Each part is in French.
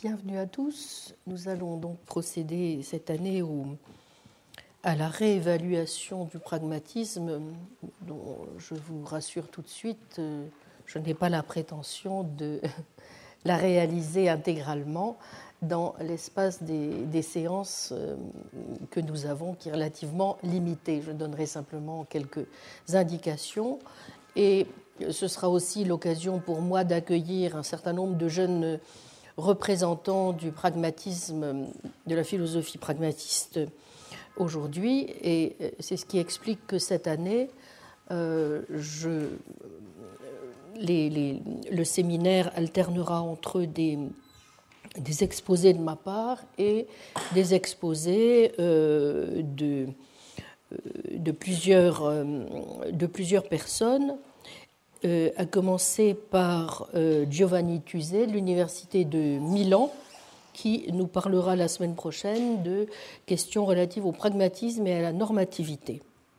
Bienvenue à tous. Nous allons donc procéder cette année à la réévaluation du pragmatisme, dont je vous rassure tout de suite, je n'ai pas la prétention de la réaliser intégralement dans l'espace des séances que nous avons, qui est relativement limité. Je donnerai simplement quelques indications et ce sera aussi l'occasion pour moi d'accueillir un certain nombre de jeunes représentants du pragmatisme, de la philosophie pragmatiste aujourd'hui, et c'est ce qui explique que cette année, le séminaire alternera entre des exposés de ma part et des exposés de plusieurs personnes, à commencer par Giovanni Tuzet de l'Université de Milan, qui nous parlera la semaine prochaine de questions relatives au pragmatisme et à la normativité.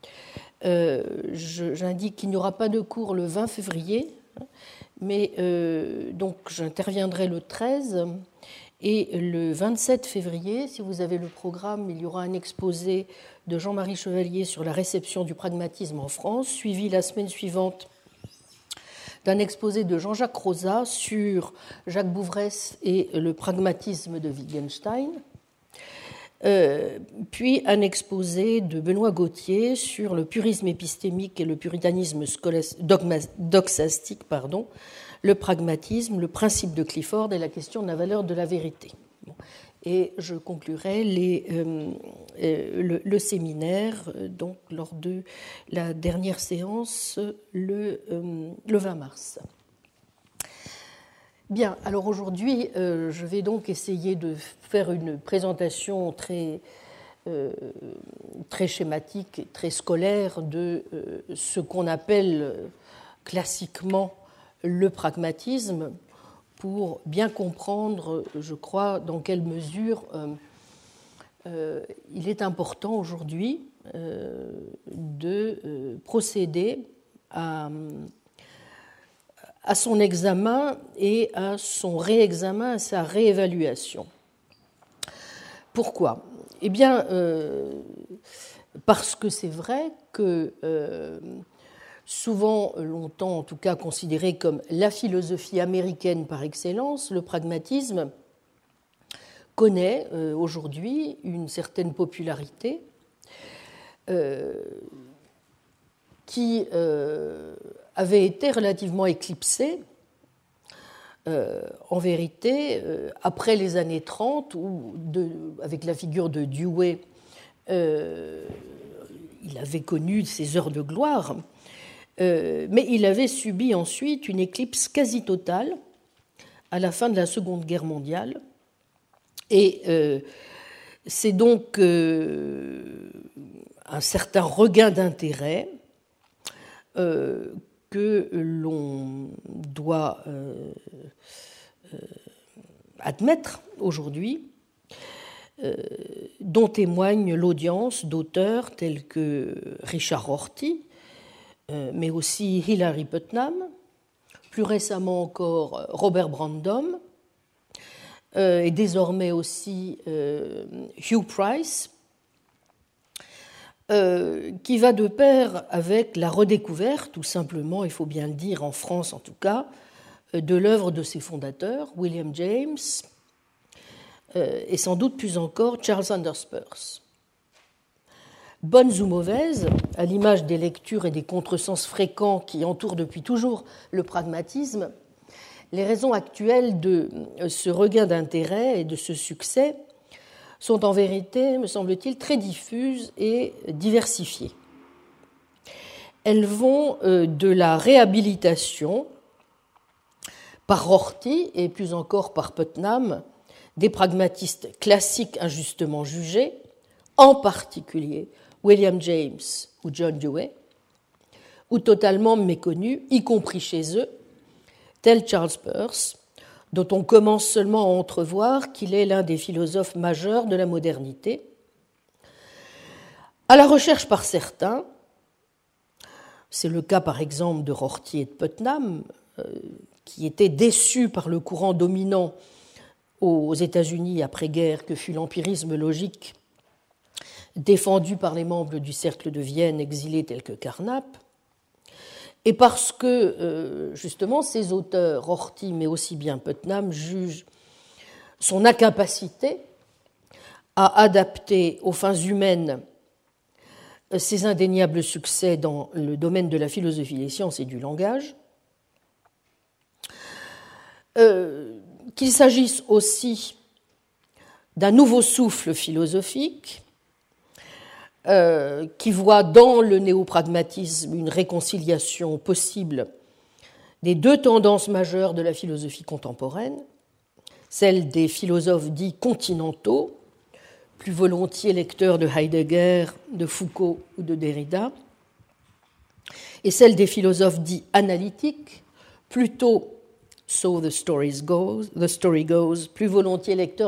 J'indique qu'il n'y aura pas de cours le 20 février, mais donc j'interviendrai le 13 et le 27 février, si vous avez le programme, il y aura un exposé de Jean-Marie Chevalier sur la réception du pragmatisme en France, suivi la semaine suivante d'un exposé de Jean-Jacques Rosa sur Jacques Bouvresse et le pragmatisme de Wittgenstein, puis un exposé de Benoît Gauthier sur le purisme épistémique et le puritanisme doxastique, le pragmatisme, le principe de Clifford et la question de la valeur de la vérité. Et je conclurai le séminaire donc, lors de la dernière séance le 20 mars. Bien, alors aujourd'hui, je vais donc essayer de faire une présentation très schématique et très scolaire de ce qu'on appelle classiquement le pragmatisme, pour bien comprendre, je crois, dans quelle mesure il est important aujourd'hui de procéder à son examen et à son réexamen, à sa réévaluation. Pourquoi ? Eh bien, parce que c'est vrai que souvent, longtemps en tout cas considéré comme la philosophie américaine par excellence, le pragmatisme connaît aujourd'hui une certaine popularité qui avait été relativement éclipsée, en vérité, après les années 30, où avec la figure de Dewey, il avait connu ses heures de gloire, mais il avait subi ensuite une éclipse quasi totale à la fin de la Seconde Guerre mondiale. Et c'est donc un certain regain d'intérêt que l'on doit admettre aujourd'hui, dont témoigne l'audience d'auteurs tels que Richard Rorty, mais aussi Hilary Putnam, plus récemment encore Robert Brandom, et désormais aussi Hugh Price, qui va de pair avec la redécouverte, tout simplement, il faut bien le dire, en France en tout cas, de l'œuvre de ses fondateurs, William James, et sans doute plus encore Charles Sanders Peirce. Bonnes ou mauvaises, à l'image des lectures et des contresens fréquents qui entourent depuis toujours le pragmatisme, les raisons actuelles de ce regain d'intérêt et de ce succès sont en vérité, me semble-t-il, très diffuses et diversifiées. Elles vont de la réhabilitation par Rorty et plus encore par Putnam des pragmatistes classiques injustement jugés, en particulier William James ou John Dewey, ou totalement méconnus, y compris chez eux, tel Charles Peirce, dont on commence seulement à entrevoir qu'il est l'un des philosophes majeurs de la modernité, à la recherche par certains, c'est le cas par exemple de Rorty et de Putnam, qui étaient déçus par le courant dominant aux États-Unis après-guerre que fut l'empirisme logique défendu par les membres du Cercle de Vienne exilés tels que Carnap, et parce que, justement, ces auteurs, Rorty mais aussi bien Putnam, jugent son incapacité à adapter aux fins humaines ses indéniables succès dans le domaine de la philosophie des sciences et du langage, qu'il s'agisse aussi d'un nouveau souffle philosophique qui voit dans le néopragmatisme une réconciliation possible des deux tendances majeures de la philosophie contemporaine, celle des philosophes dits continentaux, plus volontiers lecteurs de Heidegger, de Foucault ou de Derrida, et celle des philosophes dits analytiques, plutôt so the story goes, plus volontiers lecteurs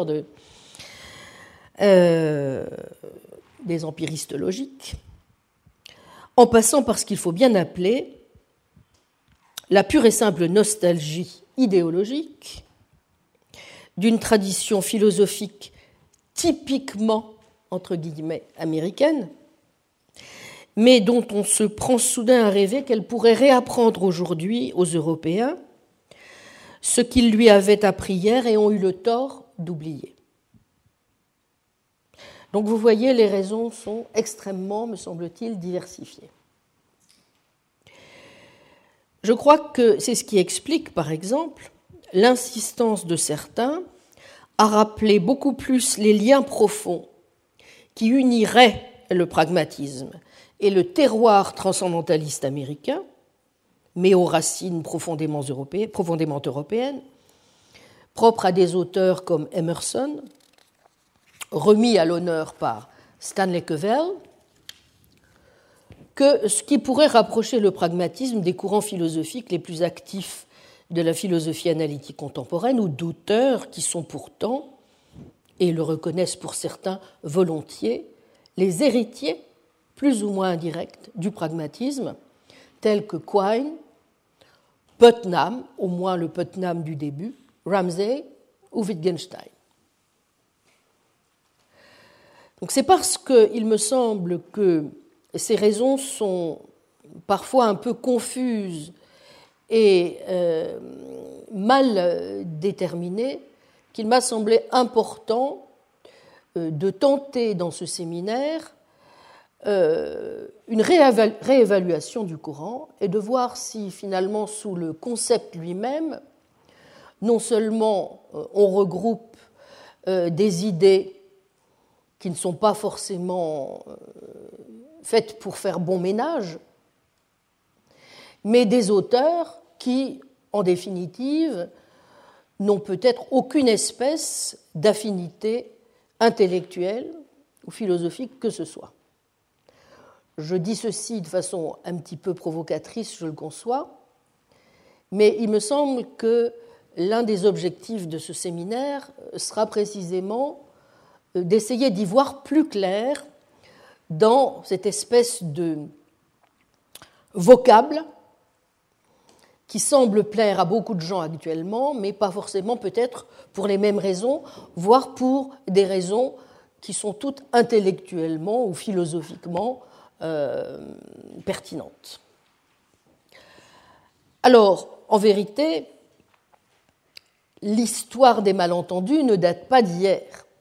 des empiristes logiques, en passant par ce qu'il faut bien appeler la pure et simple nostalgie idéologique d'une tradition philosophique typiquement, entre guillemets, américaine, mais dont on se prend soudain à rêver qu'elle pourrait réapprendre aujourd'hui aux Européens ce qu'ils lui avaient appris hier et ont eu le tort d'oublier. Donc vous voyez, les raisons sont extrêmement, me semble-t-il, diversifiées. Je crois que c'est ce qui explique, par exemple, l'insistance de certains à rappeler beaucoup plus les liens profonds qui uniraient le pragmatisme et le terroir transcendentaliste américain, mais aux racines profondément européennes, propres à des auteurs comme Emerson, remis à l'honneur par Stanley Cavell, que ce qui pourrait rapprocher le pragmatisme des courants philosophiques les plus actifs de la philosophie analytique contemporaine, ou d'auteurs qui sont pourtant, et le reconnaissent pour certains volontiers, les héritiers, plus ou moins indirects, du pragmatisme, tels que Quine, Putnam, au moins le Putnam du début, Ramsay ou Wittgenstein. Donc c'est parce qu'il me semble que ces raisons sont parfois un peu confuses et mal déterminées qu'il m'a semblé important de tenter dans ce séminaire une réévaluation du courant et de voir si finalement sous le concept lui-même, non seulement on regroupe des idées qui ne sont pas forcément faites pour faire bon ménage, mais des auteurs qui, en définitive, n'ont peut-être aucune espèce d'affinité intellectuelle ou philosophique que ce soit. Je dis ceci de façon un petit peu provocatrice, je le conçois, mais il me semble que l'un des objectifs de ce séminaire sera précisément d'essayer d'y voir plus clair dans cette espèce de vocable qui semble plaire à beaucoup de gens actuellement, mais pas forcément peut-être pour les mêmes raisons, voire pour des raisons qui sont toutes intellectuellement ou philosophiquement pertinentes. Alors, en vérité, l'histoire des malentendus ne date pas d'hier.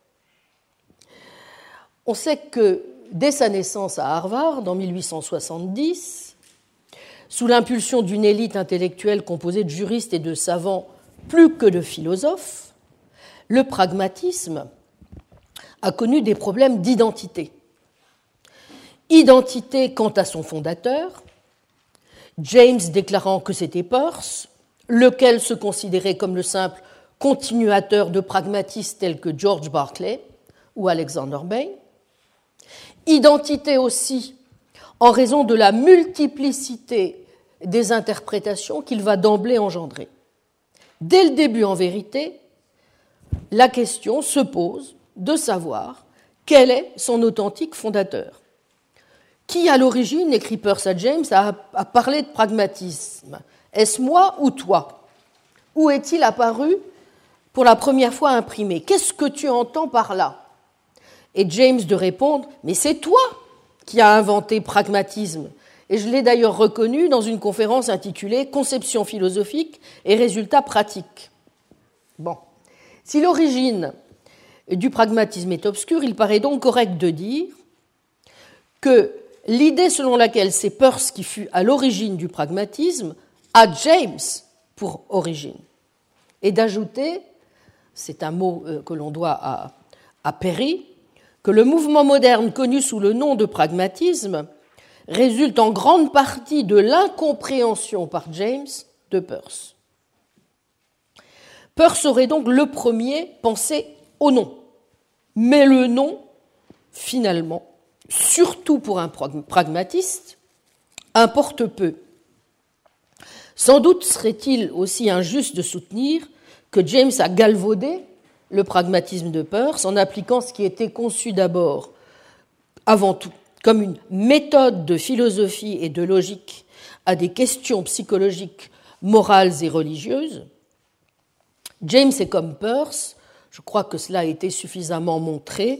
On sait que dès sa naissance à Harvard, en 1870, sous l'impulsion d'une élite intellectuelle composée de juristes et de savants plus que de philosophes, le pragmatisme a connu des problèmes d'identité. Identité quant à son fondateur, James déclarant que c'était Peirce, lequel se considérait comme le simple continuateur de pragmatistes tels que George Berkeley ou Alexander Bain. Identité aussi en raison de la multiplicité des interprétations qu'il va d'emblée engendrer. Dès le début, en vérité, la question se pose de savoir quel est son authentique fondateur. Qui, à l'origine, écrit Peirce à James, a parlé de pragmatisme? Est-ce moi ou toi? Où est-il apparu pour la première fois imprimé. Qu'est-ce que tu entends par là? Et James de répondre, mais c'est toi qui as inventé pragmatisme. Et je l'ai d'ailleurs reconnu dans une conférence intitulée Conception philosophique et résultats pratiques. Bon. Si l'origine du pragmatisme est obscure, il paraît donc correct de dire que l'idée selon laquelle c'est Peirce qui fut à l'origine du pragmatisme a James pour origine. Et d'ajouter, c'est un mot que l'on doit à Perry, que le mouvement moderne connu sous le nom de pragmatisme résulte en grande partie de l'incompréhension par James de Peirce. Peirce aurait donc le premier pensé au nom. Mais le nom, finalement, surtout pour un pragmatiste, importe peu. Sans doute serait-il aussi injuste de soutenir que James a galvaudé le pragmatisme de Peirce en appliquant ce qui était conçu d'abord, avant tout, comme une méthode de philosophie et de logique à des questions psychologiques, morales et religieuses. James est comme Peirce, je crois que cela a été suffisamment montré,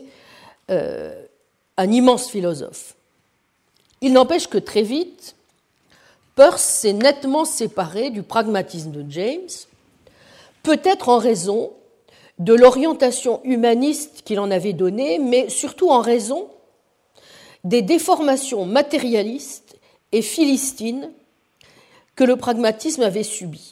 un immense philosophe. Il n'empêche que très vite, Peirce s'est nettement séparé du pragmatisme de James, peut-être en raison de l'orientation humaniste qu'il en avait donnée, mais surtout en raison des déformations matérialistes et philistines que le pragmatisme avait subies.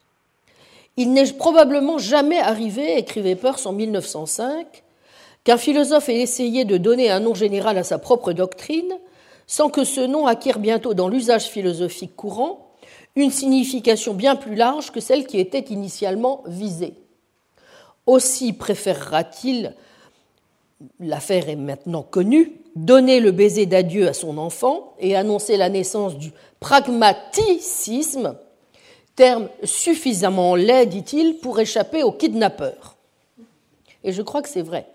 Il n'est probablement jamais arrivé, écrivait Peirce en 1905, qu'un philosophe ait essayé de donner un nom général à sa propre doctrine sans que ce nom acquiert bientôt dans l'usage philosophique courant une signification bien plus large que celle qui était initialement visée. Aussi préférera-t-il, l'affaire est maintenant connue, donner le baiser d'adieu à son enfant et annoncer la naissance du pragmaticisme, terme suffisamment laid, dit-il, pour échapper aux kidnappeurs. Et je crois que c'est vrai.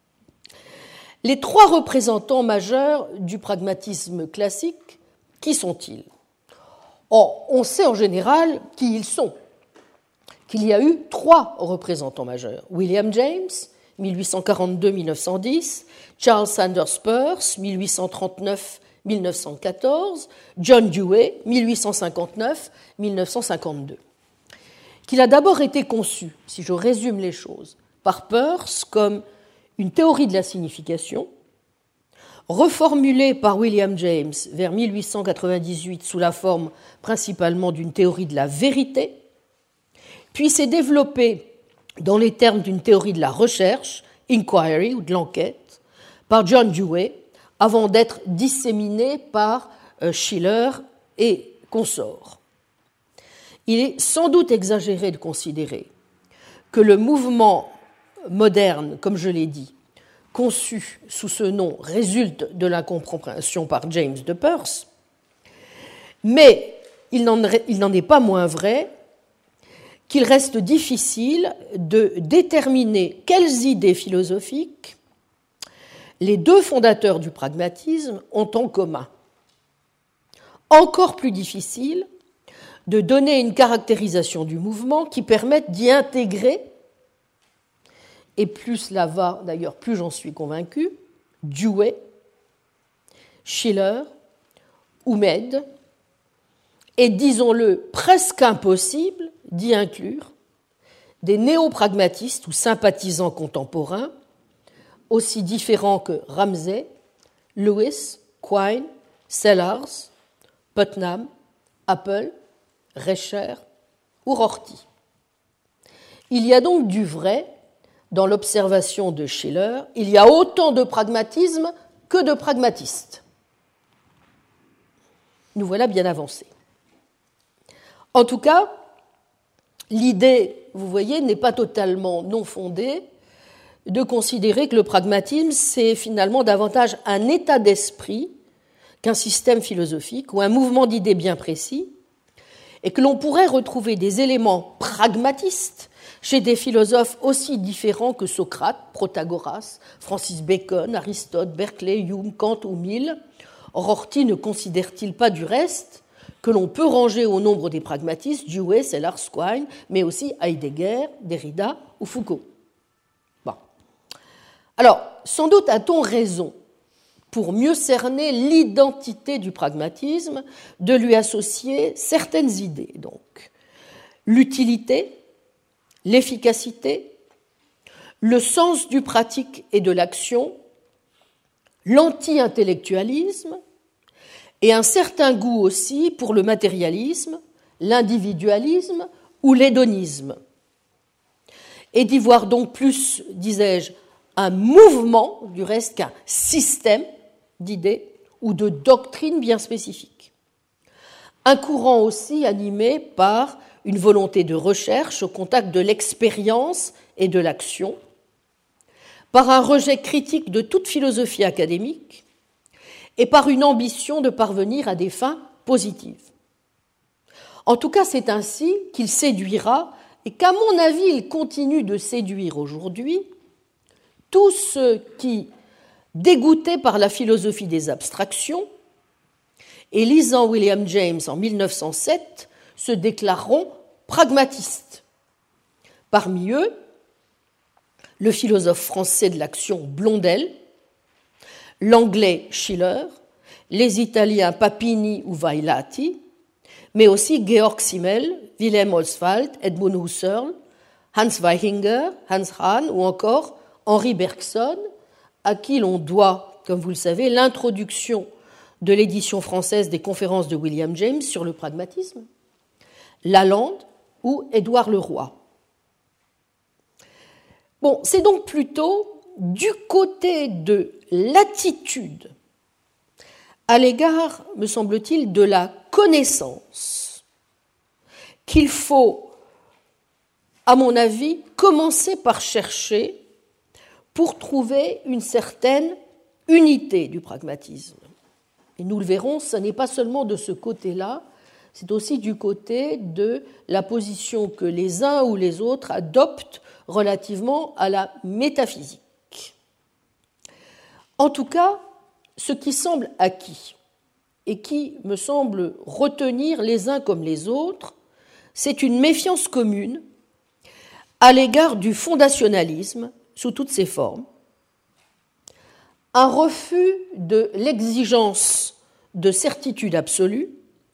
Les trois représentants majeurs du pragmatisme classique, qui sont-ils? On sait en général qui ils sont, qu'il y a eu trois représentants majeurs. William James, 1842-1910, Charles Sanders Peirce, 1839-1914, John Dewey, 1859-1952. Qu'il a d'abord été conçu, si je résume les choses, par Peirce comme une théorie de la signification, reformulée par William James vers 1898 sous la forme principalement d'une théorie de la vérité, puis s'est développée dans les termes d'une théorie de la recherche, inquiry ou de l'enquête, par John Dewey, avant d'être disséminée par Schiller et consorts. Il est sans doute exagéré de considérer que le mouvement moderne, comme je l'ai dit, conçu sous ce nom, résulte de l'incompréhension par James de Peirce, mais il n'en est pas moins vrai qu'il reste difficile de déterminer quelles idées philosophiques les deux fondateurs du pragmatisme ont en commun. Encore plus difficile de donner une caractérisation du mouvement qui permette d'y intégrer, et plus cela va, d'ailleurs, plus j'en suis convaincu, Dewey, Schiller ou Mead, et disons-le, presque impossible d'y inclure des néopragmatistes ou sympathisants contemporains aussi différents que Ramsay, Lewis, Quine, Sellars, Putnam, Apple, Rescher ou Rorty. Il y a donc du vrai dans l'observation de Schiller, il y a autant de pragmatisme que de pragmatistes. Nous voilà bien avancés. En tout cas, l'idée, vous voyez, n'est pas totalement non fondée de considérer que le pragmatisme, c'est finalement davantage un état d'esprit qu'un système philosophique ou un mouvement d'idées bien précis, et que l'on pourrait retrouver des éléments pragmatistes chez des philosophes aussi différents que Socrate, Protagoras, Francis Bacon, Aristote, Berkeley, Hume, Kant ou Mill. Rorty ne considère-t-il pas du reste que l'on peut ranger au nombre des pragmatistes Dewey, Sellars, Quine, mais aussi Heidegger, Derrida ou Foucault. Bon. Alors, sans doute a-t-on raison, pour mieux cerner l'identité du pragmatisme, de lui associer certaines idées. Donc, l'utilité, l'efficacité, le sens du pratique et de l'action, l'anti-intellectualisme et un certain goût aussi pour le matérialisme, l'individualisme ou l'hédonisme. Et d'y voir donc plus, disais-je, un mouvement, du reste, qu'un système d'idées ou de doctrines bien spécifiques. Un courant aussi animé par une volonté de recherche au contact de l'expérience et de l'action, par un rejet critique de toute philosophie académique et par une ambition de parvenir à des fins positives. En tout cas, c'est ainsi qu'il séduira, et qu'à mon avis, il continue de séduire aujourd'hui, tous ceux qui, dégoûtés par la philosophie des abstractions, et lisant William James en 1907, se déclareront pragmatistes. Parmi eux, le philosophe français de l'action Blondel, l'anglais Schiller, les Italiens Papini ou Vailati, mais aussi Georg Simmel, Wilhelm Oswald, Edmund Husserl, Hans Weichinger, Hans Hahn ou encore Henri Bergson, à qui l'on doit, comme vous le savez, l'introduction de l'édition française des conférences de William James sur le pragmatisme, Lalande ou Édouard Leroy. Bon, c'est donc plutôt du côté de l'attitude à l'égard, me semble-t-il, de la connaissance qu'il faut, à mon avis, commencer par chercher pour trouver une certaine unité du pragmatisme. Et nous le verrons, ce n'est pas seulement de ce côté-là, c'est aussi du côté de la position que les uns ou les autres adoptent relativement à la métaphysique. En tout cas, ce qui semble acquis et qui me semble retenir les uns comme les autres, c'est une méfiance commune à l'égard du fondationalisme sous toutes ses formes, un refus de l'exigence de certitude absolue,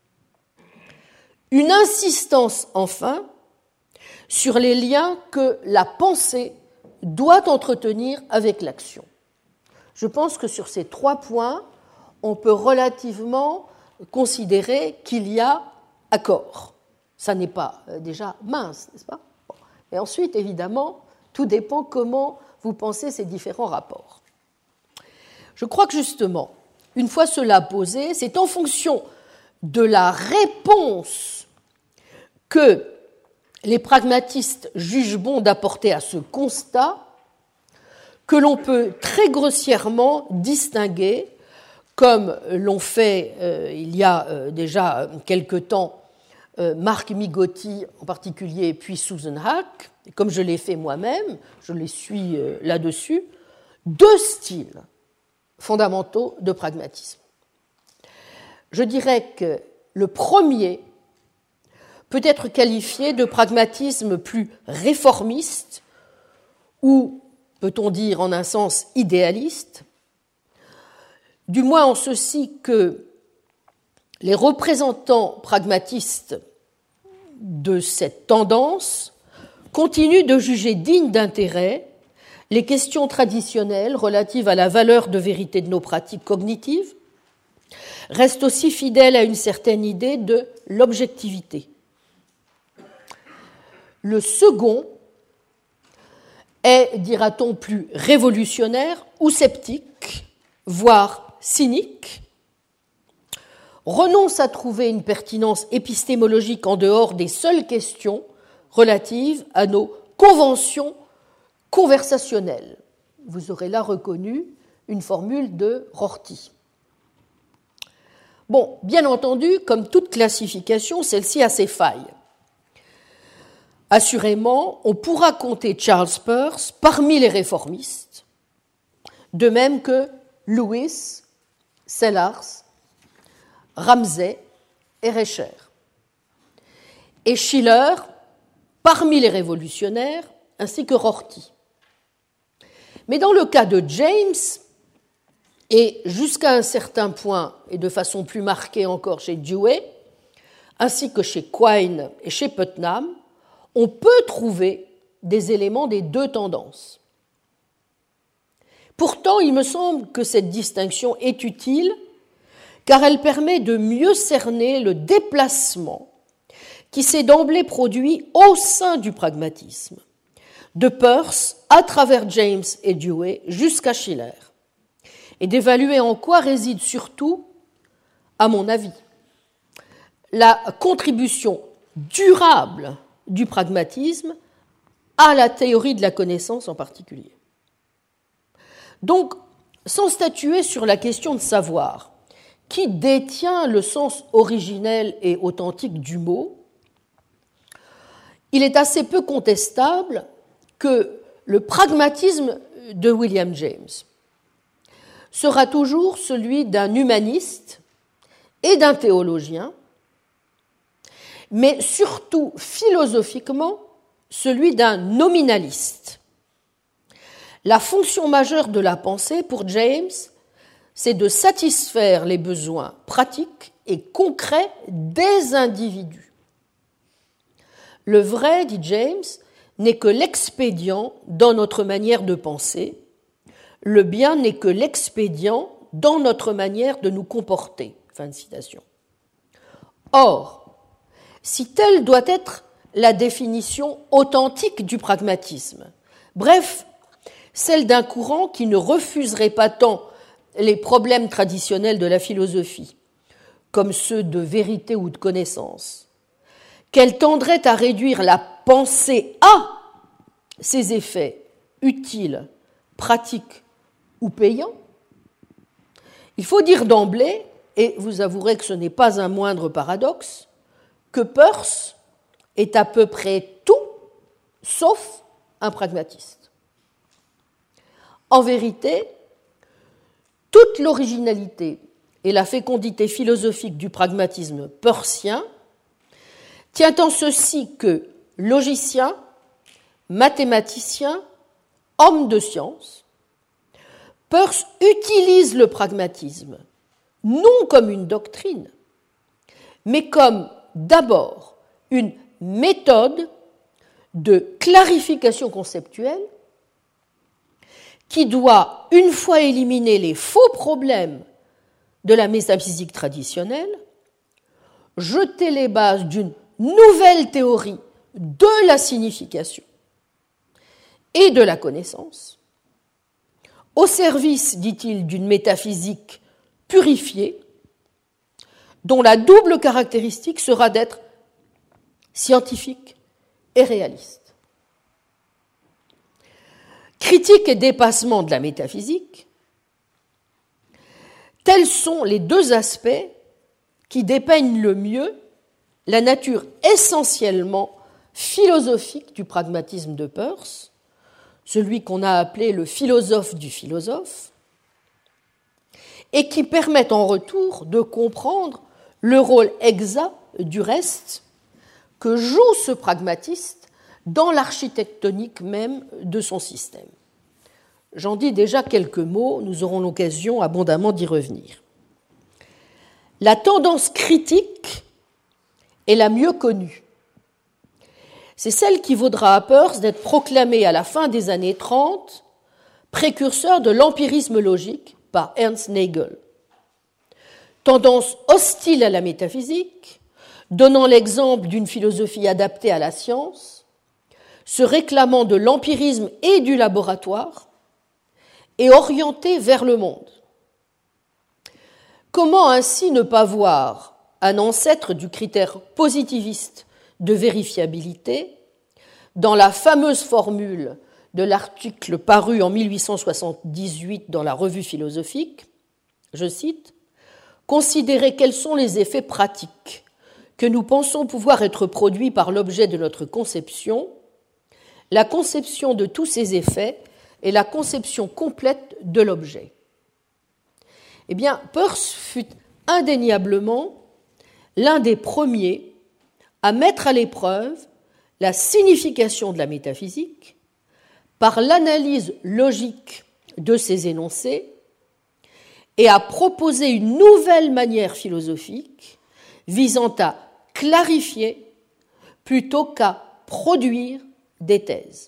une insistance enfin sur les liens que la pensée doit entretenir avec l'action. Je pense que sur ces 3 points, on peut relativement considérer qu'il y a accord. Ça n'est pas déjà mince, n'est-ce pas ? Bon. Et ensuite, évidemment, tout dépend comment vous pensez ces différents rapports. Je crois que justement, une fois cela posé, c'est en fonction de la réponse que les pragmatistes jugent bon d'apporter à ce constat que l'on peut très grossièrement distinguer, comme l'ont fait il y a déjà quelque temps Marc Migotti en particulier, puis Susan Hack, et comme je l'ai fait moi-même, je les suis là-dessus, 2 styles fondamentaux de pragmatisme. Je dirais que le premier peut être qualifié de pragmatisme plus réformiste, ou, peut-on dire en un sens, idéaliste, du moins en ceci que les représentants pragmatistes de cette tendance continuent de juger dignes d'intérêt les questions traditionnelles relatives à la valeur de vérité de nos pratiques cognitives, restent aussi fidèles à une certaine idée de l'objectivité. Le second est, dira-t-on, plus révolutionnaire ou sceptique, voire cynique, renonce à trouver une pertinence épistémologique en dehors des seules questions relatives à nos conventions conversationnelles. Vous aurez là reconnu une formule de Rorty. Bon, bien entendu, comme toute classification, celle-ci a ses failles. Assurément, on pourra compter Charles Peirce parmi les réformistes, de même que Lewis, Sellars, Ramsay et Escher. Et Schiller parmi les révolutionnaires, ainsi que Rorty. Mais dans le cas de James, et jusqu'à un certain point, et de façon plus marquée encore chez Dewey, ainsi que chez Quine et chez Putnam, on peut trouver des éléments des deux tendances. Pourtant, il me semble que cette distinction est utile, car elle permet de mieux cerner le déplacement qui s'est d'emblée produit au sein du pragmatisme, de Peirce à travers James et Dewey jusqu'à Schiller, et d'évaluer en quoi réside surtout, à mon avis, la contribution durable du pragmatisme à la théorie de la connaissance en particulier. Donc, sans statuer sur la question de savoir qui détient le sens originel et authentique du mot, il est assez peu contestable que le pragmatisme de William James sera toujours celui d'un humaniste et d'un théologien, mais surtout philosophiquement celui d'un nominaliste. La fonction majeure de la pensée pour James, c'est de satisfaire les besoins pratiques et concrets des individus. Le vrai, dit James, n'est que l'expédient dans notre manière de penser, le bien n'est que l'expédient dans notre manière de nous comporter. Fin de citation. Or, si telle doit être la définition authentique du pragmatisme, bref, celle d'un courant qui ne refuserait pas tant les problèmes traditionnels de la philosophie, comme ceux de vérité ou de connaissance, qu'elle tendrait à réduire la pensée à ses effets utiles, pratiques ou payants, il faut dire d'emblée, et vous avouerez que ce n'est pas un moindre paradoxe, que Peirce est à peu près tout sauf un pragmatiste. En vérité, toute l'originalité et la fécondité philosophique du pragmatisme peircien tient en ceci que logicien, mathématicien, homme de science, Peirce utilise le pragmatisme non comme une doctrine, mais comme d'abord une méthode de clarification conceptuelle qui doit, une fois éliminés les faux problèmes de la métaphysique traditionnelle, jeter les bases d'une nouvelle théorie de la signification et de la connaissance, au service, dit-il, d'une métaphysique purifiée, dont la double caractéristique sera d'être scientifique et réaliste. Critique et dépassement de la métaphysique, tels sont les deux aspects qui dépeignent le mieux la nature essentiellement philosophique du pragmatisme de Peirce, celui qu'on a appelé le philosophe du philosophe, et qui permettent en retour de comprendre le rôle exact du reste que joue ce pragmatiste dans l'architectonique même de son système. J'en dis déjà quelques mots, nous aurons l'occasion abondamment d'y revenir. La tendance critique est la mieux connue. C'est celle qui vaudra à Peirce d'être proclamée à la fin des années 30 précurseur de l'empirisme logique par Ernst Nagel. Tendance hostile à la métaphysique, donnant l'exemple d'une philosophie adaptée à la science, se réclamant de l'empirisme et du laboratoire, et orientée vers le monde. Comment ainsi ne pas voir un ancêtre du critère positiviste de vérifiabilité dans la fameuse formule de l'article paru en 1878 dans la Revue philosophique, je cite, « Considérer quels sont les effets pratiques que nous pensons pouvoir être produits par l'objet de notre conception, la conception de tous ces effets et la conception complète de l'objet. » Eh bien, Peirce fut indéniablement l'un des premiers à mettre à l'épreuve la signification de la métaphysique par l'analyse logique de ces énoncés et à proposer une nouvelle manière philosophique visant à clarifier plutôt qu'à produire des thèses.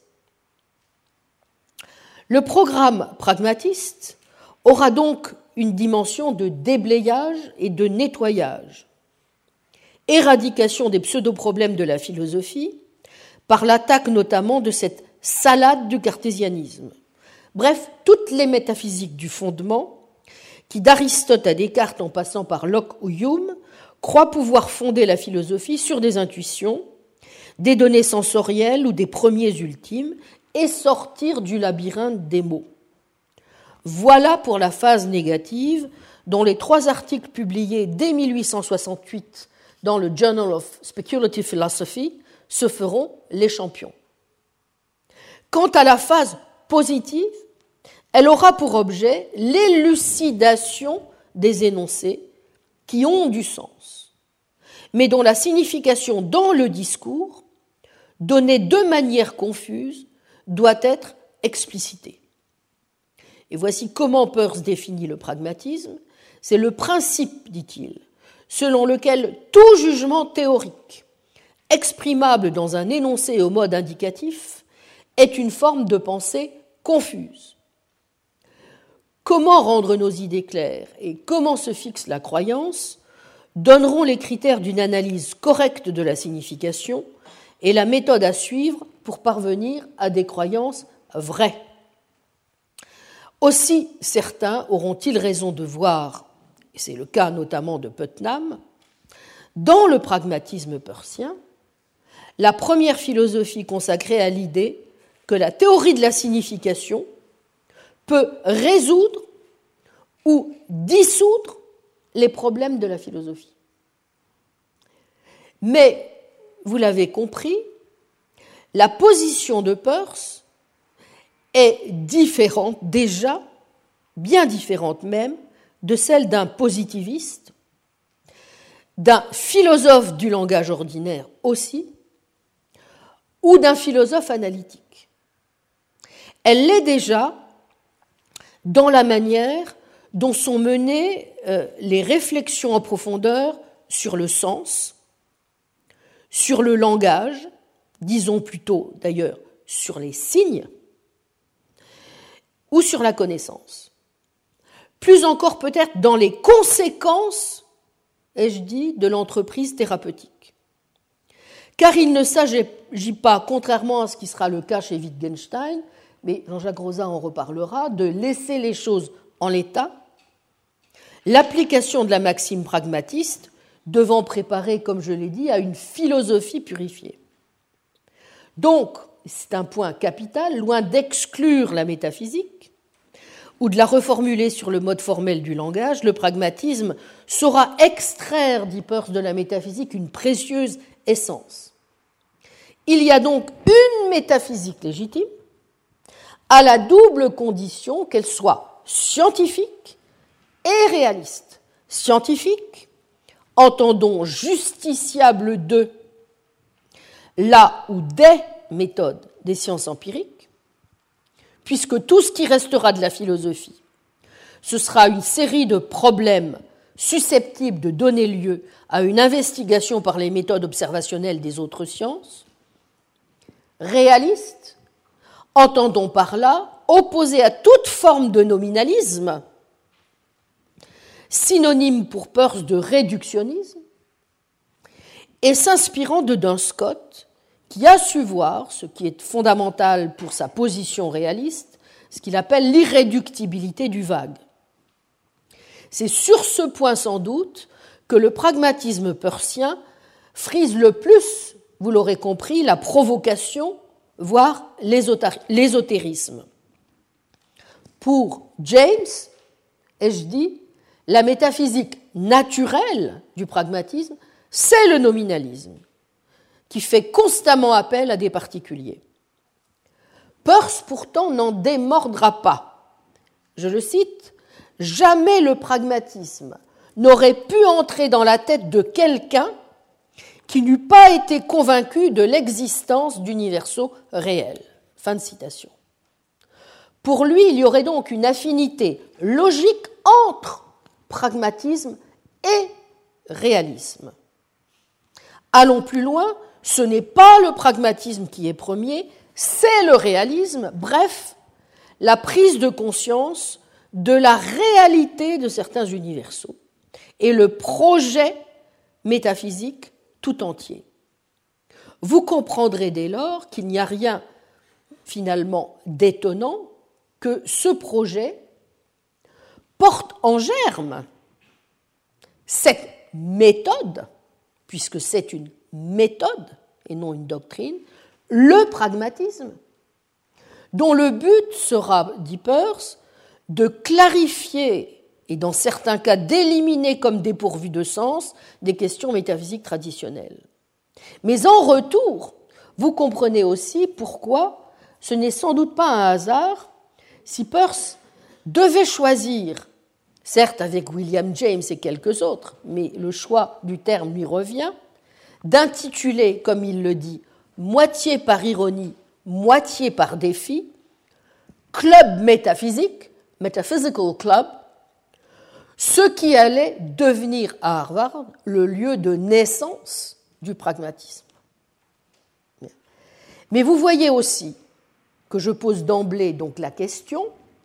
Le programme pragmatiste aura donc une dimension de déblayage et de nettoyage, éradication des pseudo-problèmes de la philosophie par l'attaque notamment de cette salade du cartésianisme. Bref, toutes les métaphysiques du fondement qui, d'Aristote à Descartes en passant par Locke ou Hume, croient pouvoir fonder la philosophie sur des intuitions, des données sensorielles ou des premiers ultimes et sortir du labyrinthe des mots. Voilà pour la phase négative dont les 3 articles publiés dès 1868 dans le Journal of Speculative Philosophy se feront les champions. Quant à la phase positive, elle aura pour objet l'élucidation des énoncés qui ont du sens, mais dont la signification dans le discours, donnée de manière confuse, doit être explicitée. Et voici comment Peirce définit le pragmatisme. C'est le principe, dit-il, selon lequel tout jugement théorique, exprimable dans un énoncé au mode indicatif, est une forme de pensée confuse. Comment rendre nos idées claires et comment se fixe la croyance donneront les critères d'une analyse correcte de la signification et la méthode à suivre pour parvenir à des croyances vraies. Aussi certains auront-ils raison de voir, et c'est le cas notamment de Putnam, dans le pragmatisme peircien, la première philosophie consacrée à l'idée que la théorie de la signification peut résoudre ou dissoudre les problèmes de la philosophie. Mais, vous l'avez compris, la position de Peirce est différente déjà, bien différente même, de celle d'un positiviste, d'un philosophe du langage ordinaire aussi, ou d'un philosophe analytique. Elle l'est déjà dans la manière dont sont menées les réflexions en profondeur sur le sens, sur le langage, disons plutôt d'ailleurs sur les signes, ou sur la connaissance. Plus encore peut-être dans les conséquences, ai-je dit, de l'entreprise thérapeutique. Car il ne s'agit pas, contrairement à ce qui sera le cas chez Wittgenstein, mais Jean-Jacques Rosa en reparlera, de laisser les choses en l'état, l'application de la maxime pragmatiste devant préparer, comme je l'ai dit, à une philosophie purifiée. Donc, c'est un point capital, loin d'exclure la métaphysique ou de la reformuler sur le mode formel du langage, le pragmatisme saura extraire, dit Peirce, de la métaphysique une précieuse essence. Il y a donc une métaphysique légitime, à la double condition qu'elle soit scientifique et réaliste. Scientifique, entendons justiciable de, là où des méthodes des sciences empiriques, puisque tout ce qui restera de la philosophie, ce sera une série de problèmes susceptibles de donner lieu à une investigation par les méthodes observationnelles des autres sciences. Réaliste, entendons par là opposé à toute forme de nominalisme, synonyme pour Peirce de réductionnisme, et s'inspirant de Duns Scott, qui a su voir, ce qui est fondamental pour sa position réaliste, ce qu'il appelle l'irréductibilité du vague. C'est sur ce point sans doute que le pragmatisme peircien frise le plus, vous l'aurez compris, la provocation, voire l'ésotérisme. Pour James, ai-je dit, la métaphysique naturelle du pragmatisme, c'est le nominalisme, qui fait constamment appel à des particuliers. Peirce, pourtant, n'en démordra pas. Je le cite, « Jamais le pragmatisme n'aurait pu entrer dans la tête de quelqu'un qui n'eût pas été convaincu de l'existence d'universaux réels. » Fin de citation. Pour lui, il y aurait donc une affinité logique entre pragmatisme et réalisme. Allons plus loin, ce n'est pas le pragmatisme qui est premier, c'est le réalisme, bref, la prise de conscience de la réalité de certains universaux et le projet métaphysique tout entier. Vous comprendrez dès lors qu'il n'y a rien finalement d'étonnant que ce projet porte en germe cette méthode, puisque c'est une méthode et non une doctrine, le pragmatisme, dont le but sera, dit Peirce, de clarifier et dans certains cas d'éliminer comme dépourvues de sens des questions métaphysiques traditionnelles. Mais en retour, vous comprenez aussi pourquoi ce n'est sans doute pas un hasard si Peirce devait choisir, certes avec William James et quelques autres, mais le choix du terme lui revient, d'intituler, comme il le dit, moitié par ironie, moitié par défi, Club métaphysique, Metaphysical Club, ce qui allait devenir à Harvard le lieu de naissance du pragmatisme. Mais vous voyez aussi que je pose d'emblée donc la question,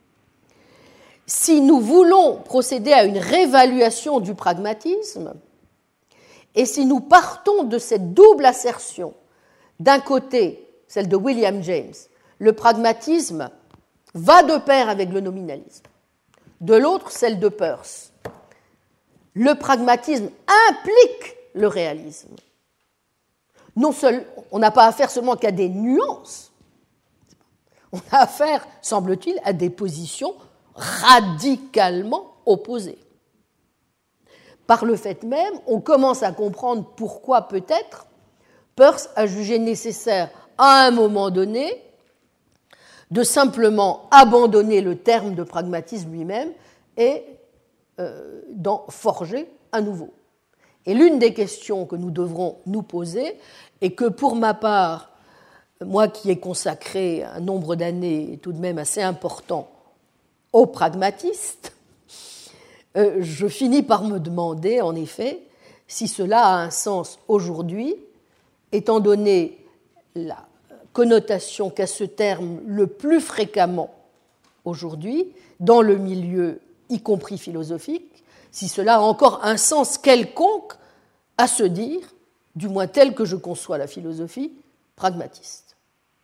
si nous voulons procéder à une réévaluation du pragmatisme, et si nous partons de cette double assertion, d'un côté, celle de William James, le pragmatisme va de pair avec le nominalisme, de l'autre, celle de Peirce. Le pragmatisme implique le réalisme. Non seul, on n'a pas affaire seulement qu'à des nuances, on a affaire, semble-t-il, à des positions radicalement opposées. Par le fait même, on commence à comprendre pourquoi peut-être Peirce a jugé nécessaire à un moment donné de simplement abandonner le terme de pragmatisme lui-même et d'en forger un nouveau. Et l'une des questions que nous devrons nous poser, et que pour ma part, moi qui ai consacré un nombre d'années tout de même assez important aux pragmatistes, je finis par me demander, en effet, si cela a un sens aujourd'hui, étant donné la connotation qu'a ce terme le plus fréquemment aujourd'hui, dans le milieu, y compris philosophique, si cela a encore un sens quelconque à se dire, du moins tel que je conçois la philosophie, pragmatiste.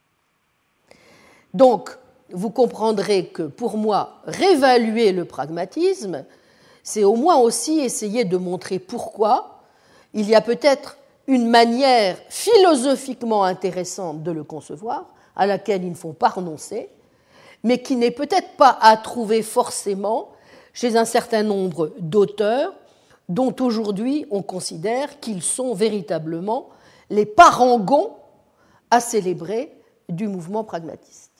Donc, vous comprendrez que pour moi, réévaluer le pragmatisme, c'est au moins aussi essayer de montrer pourquoi il y a peut-être une manière philosophiquement intéressante de le concevoir, à laquelle il ne faut pas renoncer, mais qui n'est peut-être pas à trouver forcément chez un certain nombre d'auteurs dont aujourd'hui on considère qu'ils sont véritablement les parangons à célébrer du mouvement pragmatiste.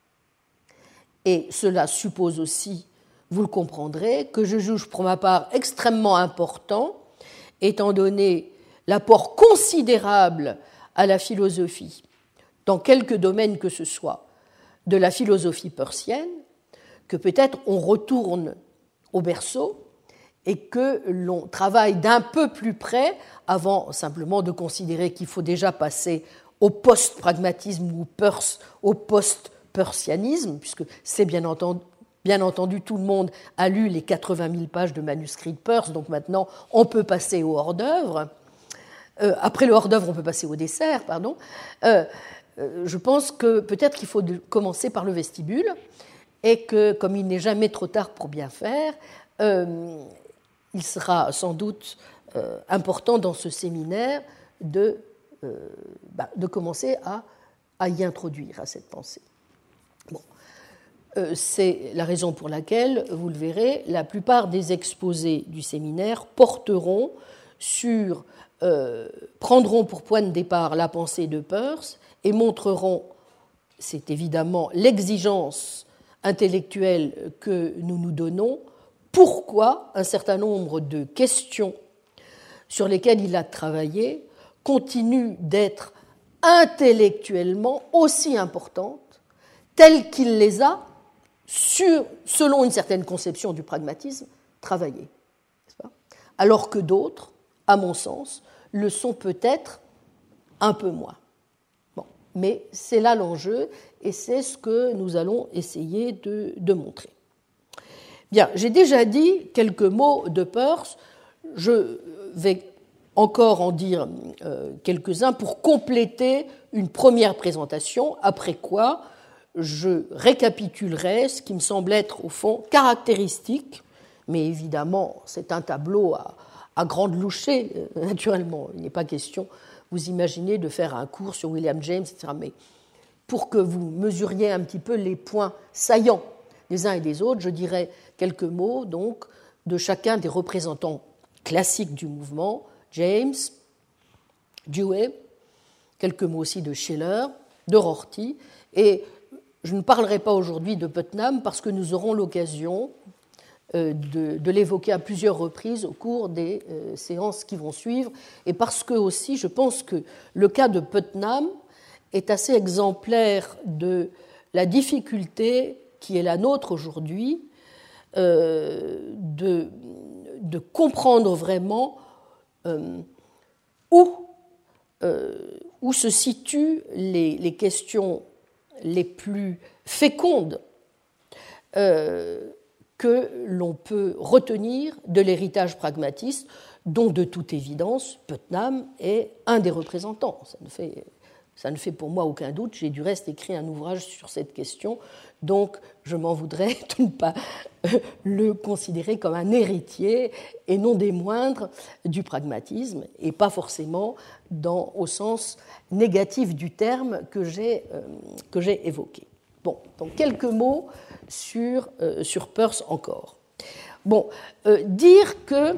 Et cela suppose aussi, vous le comprendrez, que je juge pour ma part extrêmement important, étant donné l'apport considérable à la philosophie, dans quelque domaine que ce soit, de la philosophie peircienne, que peut-être on retourne au berceau et que l'on travaille d'un peu plus près avant simplement de considérer qu'il faut déjà passer au post-pragmatisme ou Peirce, au post-peircianisme, puisque c'est bien entendu, tout le monde a lu les 80 000 pages de manuscrits de Peirce, donc maintenant on peut passer au hors-d'œuvre. Après le hors-d'œuvre, on peut passer au dessert, pardon. Je pense que peut-être qu'il faut commencer par le vestibule et que, comme il n'est jamais trop tard pour bien faire, il sera sans doute important dans ce séminaire de commencer à y introduire à cette pensée. Bon. C'est la raison pour laquelle, vous le verrez, la plupart des exposés du séminaire porteront sur, prendront pour point de départ la pensée de Peirce et montreront, c'est évidemment l'exigence intellectuelle que nous nous donnons, pourquoi un certain nombre de questions sur lesquelles il a travaillé continuent d'être intellectuellement aussi importantes, telles qu'il les a selon une certaine conception du pragmatisme, travaillé. Alors que d'autres, à mon sens, le sont peut-être un peu moins. Bon, mais c'est là l'enjeu et c'est ce que nous allons essayer de montrer. Bien, j'ai déjà dit quelques mots de Peirce. Je vais encore en dire quelques-uns pour compléter une première présentation, après quoi je récapitulerai ce qui me semble être au fond caractéristique, mais évidemment c'est un tableau à grande louchée, naturellement, il n'est pas question, vous imaginez, de faire un cours sur William James, etc., mais pour que vous mesuriez un petit peu les points saillants des uns et des autres, je dirais quelques mots donc de chacun des représentants classiques du mouvement, James, Dewey, quelques mots aussi de Schiller, de Rorty, et je ne parlerai pas aujourd'hui de Putnam parce que nous aurons l'occasion de l'évoquer à plusieurs reprises au cours des séances qui vont suivre, et parce que aussi je pense que le cas de Putnam est assez exemplaire de la difficulté qui est la nôtre aujourd'hui de comprendre vraiment où se situent les questions les plus fécondes que l'on peut retenir de l'héritage pragmatiste, dont de toute évidence Putnam est un des représentants. Ça ne fait pour moi aucun doute. J'ai du reste écrit un ouvrage sur cette question, donc je m'en voudrais de ne pas le considérer comme un héritier et non des moindres du pragmatisme, et pas forcément au sens négatif du terme que j'ai évoqué. Bon, donc quelques mots sur Peirce encore. Bon, dire que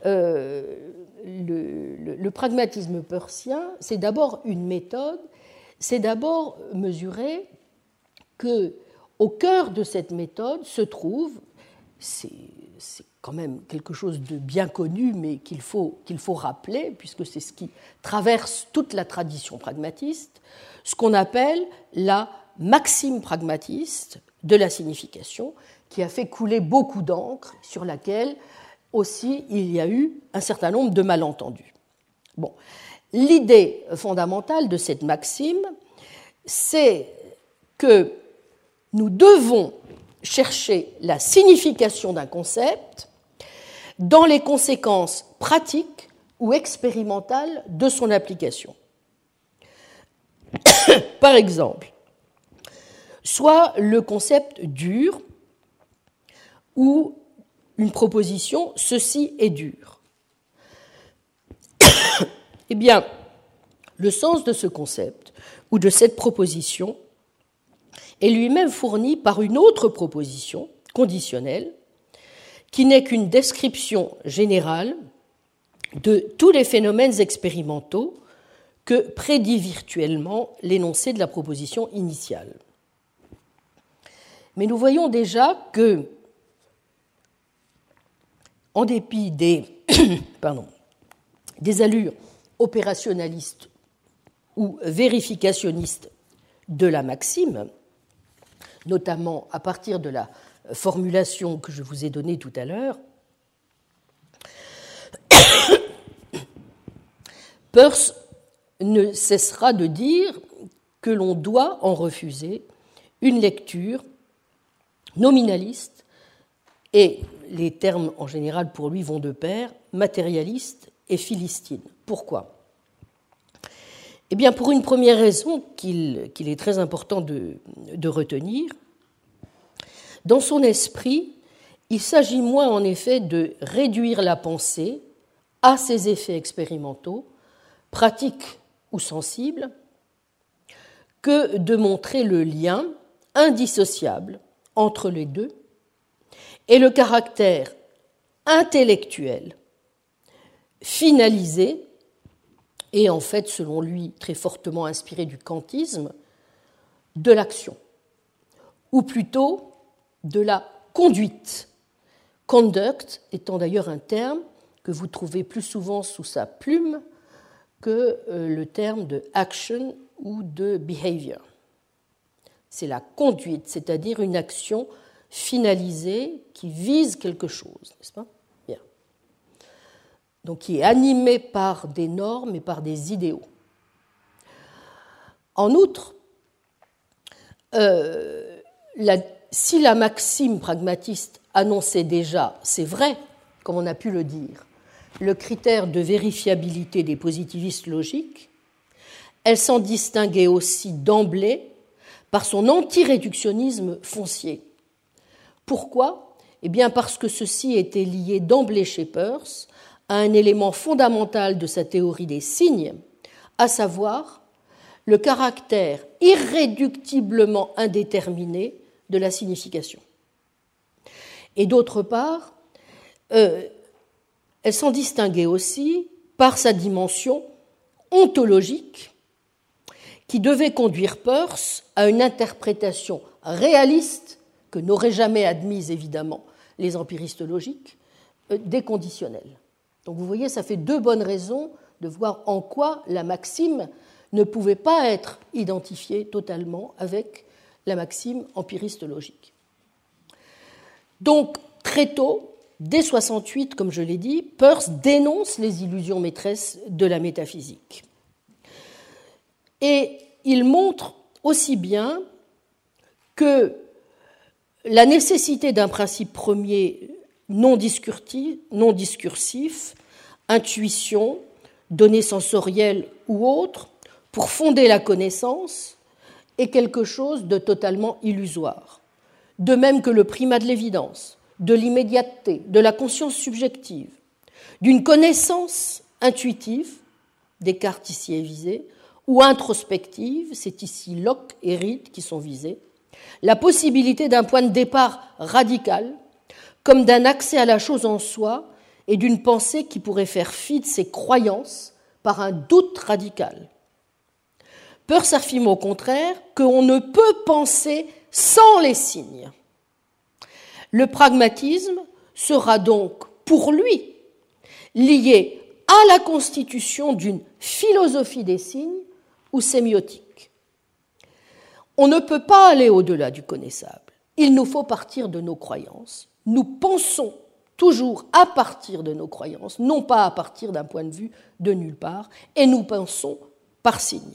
le pragmatisme peircien, c'est d'abord une méthode, c'est d'abord mesurer qu'au cœur de cette méthode se trouve, c'est quand même quelque chose de bien connu, mais qu'il faut rappeler, puisque c'est ce qui traverse toute la tradition pragmatiste, ce qu'on appelle la maxime pragmatiste de la signification, qui a fait couler beaucoup d'encre, sur laquelle aussi il y a eu un certain nombre de malentendus. Bon. L'idée fondamentale de cette maxime, c'est que nous devons chercher la signification d'un concept dans les conséquences pratiques ou expérimentales de son application. Par exemple, soit le concept dur ou une proposition « ceci est dur ». Eh bien, le sens de ce concept ou de cette proposition est lui-même fourni par une autre proposition conditionnelle qui n'est qu'une description générale de tous les phénomènes expérimentaux que prédit virtuellement l'énoncé de la proposition initiale. Mais nous voyons déjà que, en dépit des allures opérationnalistes ou vérificationnistes de la maxime, notamment à partir de la formulation que je vous ai donnée tout à l'heure, Peirce ne cessera de dire que l'on doit en refuser une lecture nominaliste, et les termes en général pour lui vont de pair, matérialiste et philistine. Pourquoi ? Eh bien, pour une première raison qu'il est très important de retenir. Dans son esprit, il s'agit moins en effet de réduire la pensée à ses effets expérimentaux, pratiques ou sensibles, que de montrer le lien indissociable entre les deux et le caractère intellectuel, finalisé, et en fait, selon lui, très fortement inspiré du kantisme, de l'action, ou plutôt de la conduite. Conduct étant d'ailleurs un terme que vous trouvez plus souvent sous sa plume que le terme de action ou de behavior. C'est la conduite, c'est-à-dire une action finalisé qui vise quelque chose, n'est-ce pas? Bien. Donc qui est animé par des normes et par des idéaux. En outre, si la maxime pragmatiste annonçait déjà, c'est vrai, comme on a pu le dire, le critère de vérifiabilité des positivistes logiques, elle s'en distinguait aussi d'emblée par son anti-réductionnisme foncier. Pourquoi ? Eh bien parce que ceci était lié d'emblée chez Peirce à un élément fondamental de sa théorie des signes, à savoir le caractère irréductiblement indéterminé de la signification. Et d'autre part, elle s'en distinguait aussi par sa dimension ontologique qui devait conduire Peirce à une interprétation réaliste, que n'auraient jamais admise évidemment les empiristes logiques, des conditionnels. Donc vous voyez, ça fait deux bonnes raisons de voir en quoi la maxime ne pouvait pas être identifiée totalement avec la maxime empiriste logique. Donc très tôt, dès 68, comme je l'ai dit, Peirce dénonce les illusions maîtresses de la métaphysique. Et il montre aussi bien que la nécessité d'un principe premier non discursif, intuition, données sensorielles ou autres, pour fonder la connaissance, est quelque chose de totalement illusoire. De même que le primat de l'évidence, de l'immédiateté, de la conscience subjective, d'une connaissance intuitive, Descartes ici est visé, ou introspective, c'est ici Locke et Reid qui sont visés, la possibilité d'un point de départ radical, comme d'un accès à la chose en soi et d'une pensée qui pourrait faire fi de ses croyances par un doute radical. Peirce affirme au contraire qu'on ne peut penser sans les signes. Le pragmatisme sera donc, pour lui, lié à la constitution d'une philosophie des signes ou sémiotique. On ne peut pas aller au-delà du connaissable. Il nous faut partir de nos croyances. Nous pensons toujours à partir de nos croyances, non pas à partir d'un point de vue de nulle part, et nous pensons par signe.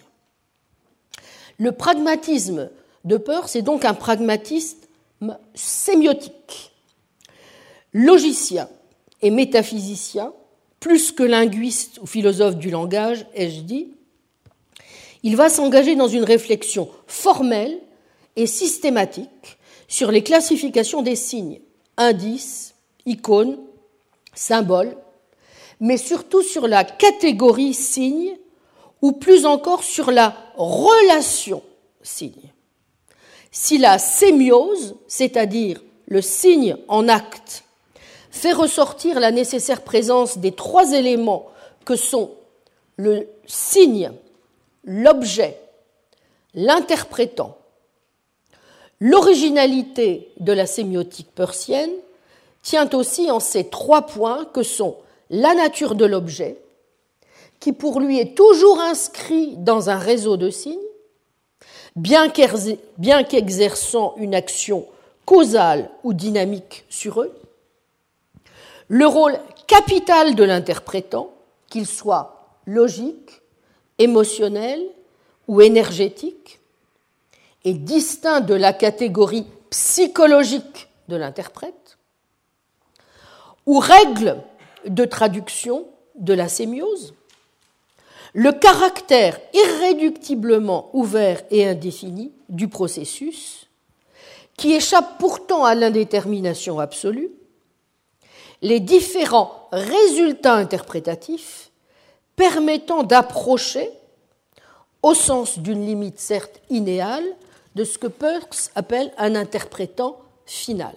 Le pragmatisme de Peirce est donc un pragmatisme sémiotique. Logicien et métaphysicien, plus que linguiste ou philosophe du langage, ai-je dit, il va s'engager dans une réflexion formelle et systématique sur les classifications des signes, indices, icônes, symboles, mais surtout sur la catégorie signe ou plus encore sur la relation signe. Si la sémiose, c'est-à-dire le signe en acte, fait ressortir la nécessaire présence des trois éléments que sont le signe, l'objet, l'interprétant, l'originalité de la sémiotique peircienne tient aussi en ces trois points que sont la nature de l'objet, qui pour lui est toujours inscrit dans un réseau de signes, bien qu'exerçant une action causale ou dynamique sur eux, le rôle capital de l'interprétant, qu'il soit logique, émotionnel ou énergétique, est distinct de la catégorie psychologique de l'interprète, ou règle de traduction de la sémiose, le caractère irréductiblement ouvert et indéfini du processus, qui échappe pourtant à l'indétermination absolue, les différents résultats interprétatifs permettant d'approcher, au sens d'une limite certes inéale, de ce que Peirce appelle un interprétant final.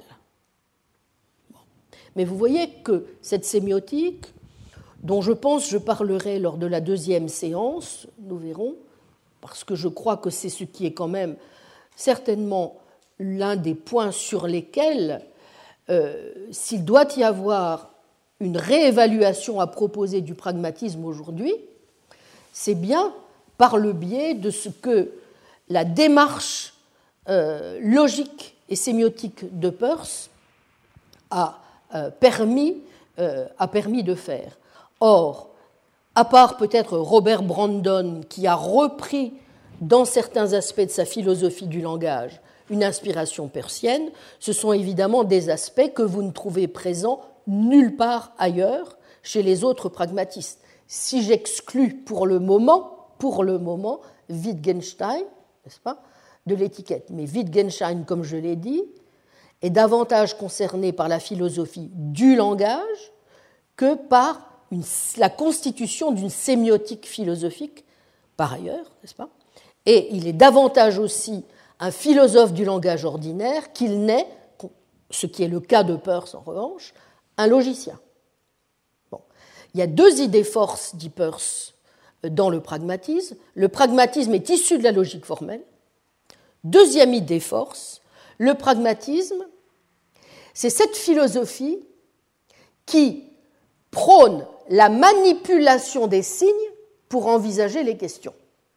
Mais vous voyez que cette sémiotique, dont je parlerai lors de la deuxième séance, nous verrons, parce que je crois que c'est ce qui est quand même certainement l'un des points sur lesquels, s'il doit y avoir une réévaluation à proposer du pragmatisme aujourd'hui, c'est bien par le biais de ce que la démarche logique et sémiotique de Peirce a permis de faire. Or, à part peut-être Robert Brandon, qui a repris dans certains aspects de sa philosophie du langage une inspiration peircienne, ce sont évidemment des aspects que vous ne trouvez présents nulle part ailleurs chez les autres pragmatistes. Si j'exclus pour le moment, Wittgenstein, n'est-ce pas, de l'étiquette. Mais Wittgenstein, comme je l'ai dit, est davantage concerné par la philosophie du langage que par la constitution d'une sémiotique philosophique, par ailleurs, n'est-ce pas ? Et il est davantage aussi un philosophe du langage ordinaire qu'il n'est, ce qui est le cas de Peirce en revanche, un logicien. Bon. Il y a deux idées forces, dit Peirce, dans le pragmatisme. Le pragmatisme est issu de la logique formelle. Deuxième idée force, le pragmatisme, c'est cette philosophie qui prône la manipulation des signes pour envisager les questions.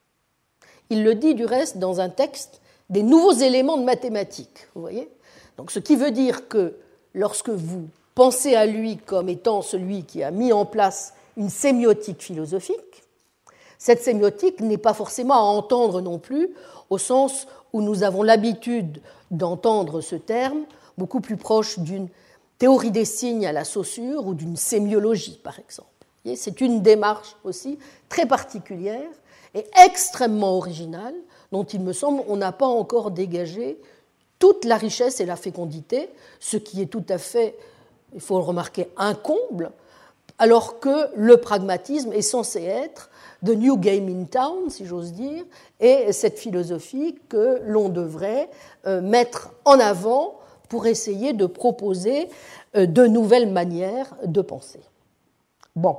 Il le dit du reste dans un texte des nouveaux éléments de mathématiques, vous voyez ? Donc, ce qui veut dire que lorsque vous pensez à lui comme étant celui qui a mis en place une sémiotique philosophique, cette sémiotique n'est pas forcément à entendre non plus au sens où nous avons l'habitude d'entendre ce terme, beaucoup plus proche d'une théorie des signes à la Saussure ou d'une sémiologie, par exemple. C'est une démarche aussi très particulière et extrêmement originale, dont il me semble on n'a pas encore dégagé toute la richesse et la fécondité, ce qui est tout à fait, il faut le remarquer, un comble, alors que le pragmatisme est censé être the new game in town, si j'ose dire, et cette philosophie que l'on devrait mettre en avant pour essayer de proposer de nouvelles manières de penser. Bon.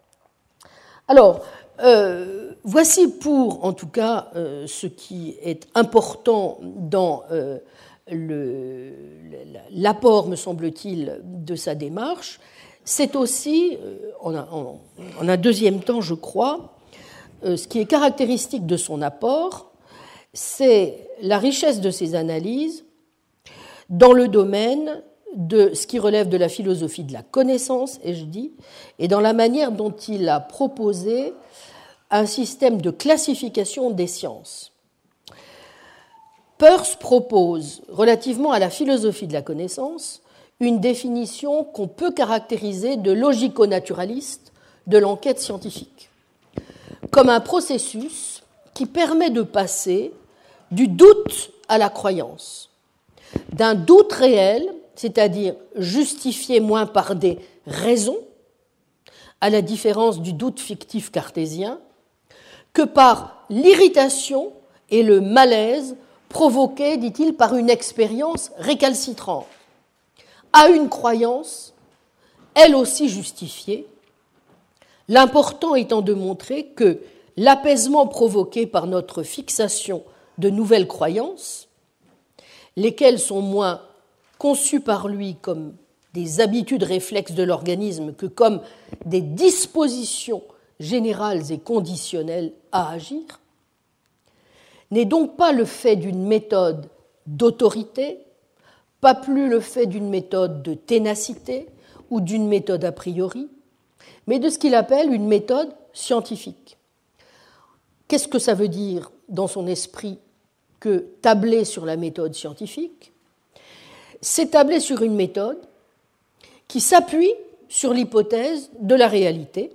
Alors, voici pour, en tout cas, ce qui est important dans l'apport, me semble-t-il, de sa démarche. C'est aussi, en un deuxième temps, je crois, ce qui est caractéristique de son apport, c'est la richesse de ses analyses dans le domaine de ce qui relève de la philosophie de la connaissance, ai-je dit, et dans la manière dont il a proposé un système de classification des sciences. Peirce propose, relativement à la philosophie de la connaissance, une définition qu'on peut caractériser de logico-naturaliste de l'enquête scientifique, comme un processus qui permet de passer du doute à la croyance, d'un doute réel, c'est-à-dire justifié moins par des raisons, à la différence du doute fictif cartésien, que par l'irritation et le malaise provoqués, dit-il, par une expérience récalcitrante, à une croyance, elle aussi justifiée, l'important étant de montrer que l'apaisement provoqué par notre fixation de nouvelles croyances, lesquelles sont moins conçues par lui comme des habitudes réflexes de l'organisme que comme des dispositions générales et conditionnelles à agir, n'est donc pas le fait d'une méthode d'autorité, pas plus le fait d'une méthode de ténacité ou d'une méthode a priori, mais de ce qu'il appelle une méthode scientifique. Qu'est-ce que ça veut dire dans son esprit que tabler sur la méthode scientifique ? C'est tabler sur une méthode qui s'appuie sur l'hypothèse de la réalité,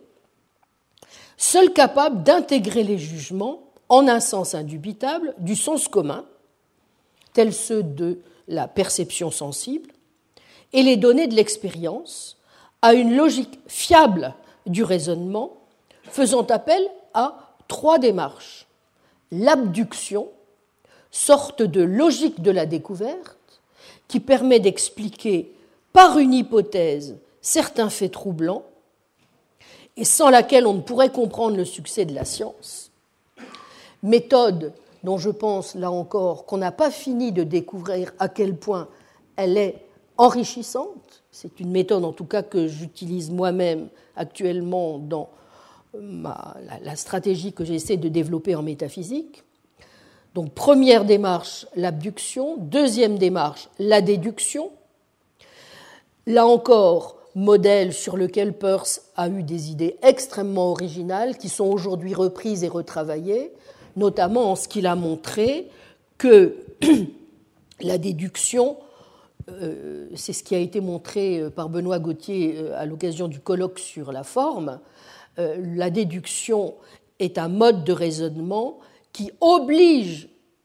seule capable d'intégrer les jugements en un sens indubitable du sens commun, tels ceux de la perception sensible, et les données de l'expérience à une logique fiable du raisonnement, faisant appel à trois démarches. L'abduction, sorte de logique de la découverte, qui permet d'expliquer par une hypothèse certains faits troublants, et sans laquelle on ne pourrait comprendre le succès de la science. Méthode dont je pense, là encore, qu'on n'a pas fini de découvrir à quel point elle est enrichissante. C'est une méthode, en tout cas, que j'utilise moi-même actuellement dans la stratégie que j'essaie de développer en métaphysique. Donc, première démarche, l'abduction. Deuxième démarche, la déduction. Là encore, modèle sur lequel Peirce a eu des idées extrêmement originales qui sont aujourd'hui reprises et retravaillées, notamment en ce qu'il a montré que la déduction, c'est ce qui a été montré par Benoît Gauthier à l'occasion du colloque sur la forme, la déduction est un mode de raisonnement qui oblige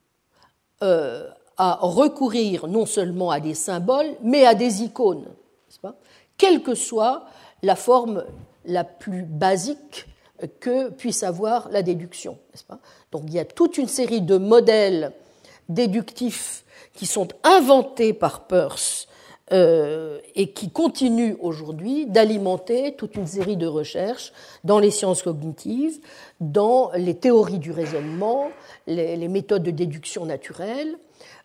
à recourir non seulement à des symboles, mais à des icônes, n'est-ce pas ? Quelle que soit la forme la plus basique que puisse avoir la déduction, n'est-ce pas ? Donc il y a toute une série de modèles déductifs qui sont inventés par Peirce et qui continuent aujourd'hui d'alimenter toute une série de recherches dans les sciences cognitives, dans les théories du raisonnement, les méthodes de déduction naturelle.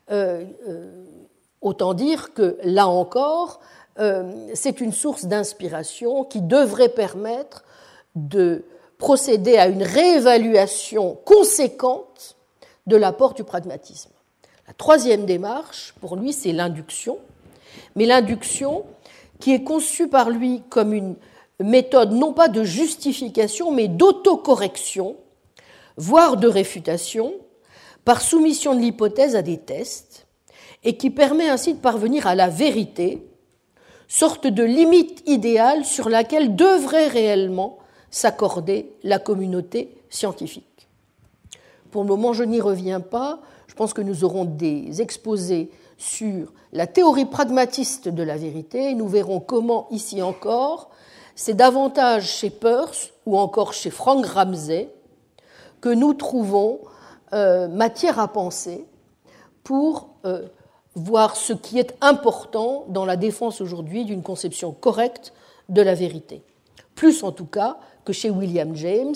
Autant dire que, là encore, c'est une source d'inspiration qui devrait permettre de procéder à une réévaluation conséquente de l'apport du pragmatisme. La troisième démarche, pour lui, c'est l'induction, mais l'induction qui est conçue par lui comme une méthode non pas de justification, mais d'autocorrection, voire de réfutation, par soumission de l'hypothèse à des tests, et qui permet ainsi de parvenir à la vérité, sorte de limite idéale sur laquelle devrait réellement s'accorder la communauté scientifique. Pour le moment, je n'y reviens pas. Je pense que nous aurons des exposés sur la théorie pragmatiste de la vérité et nous verrons comment, ici encore, c'est davantage chez Peirce ou encore chez Frank Ramsey que nous trouvons matière à penser pour voir ce qui est important dans la défense aujourd'hui d'une conception correcte de la vérité. Plus en tout cas que chez William James,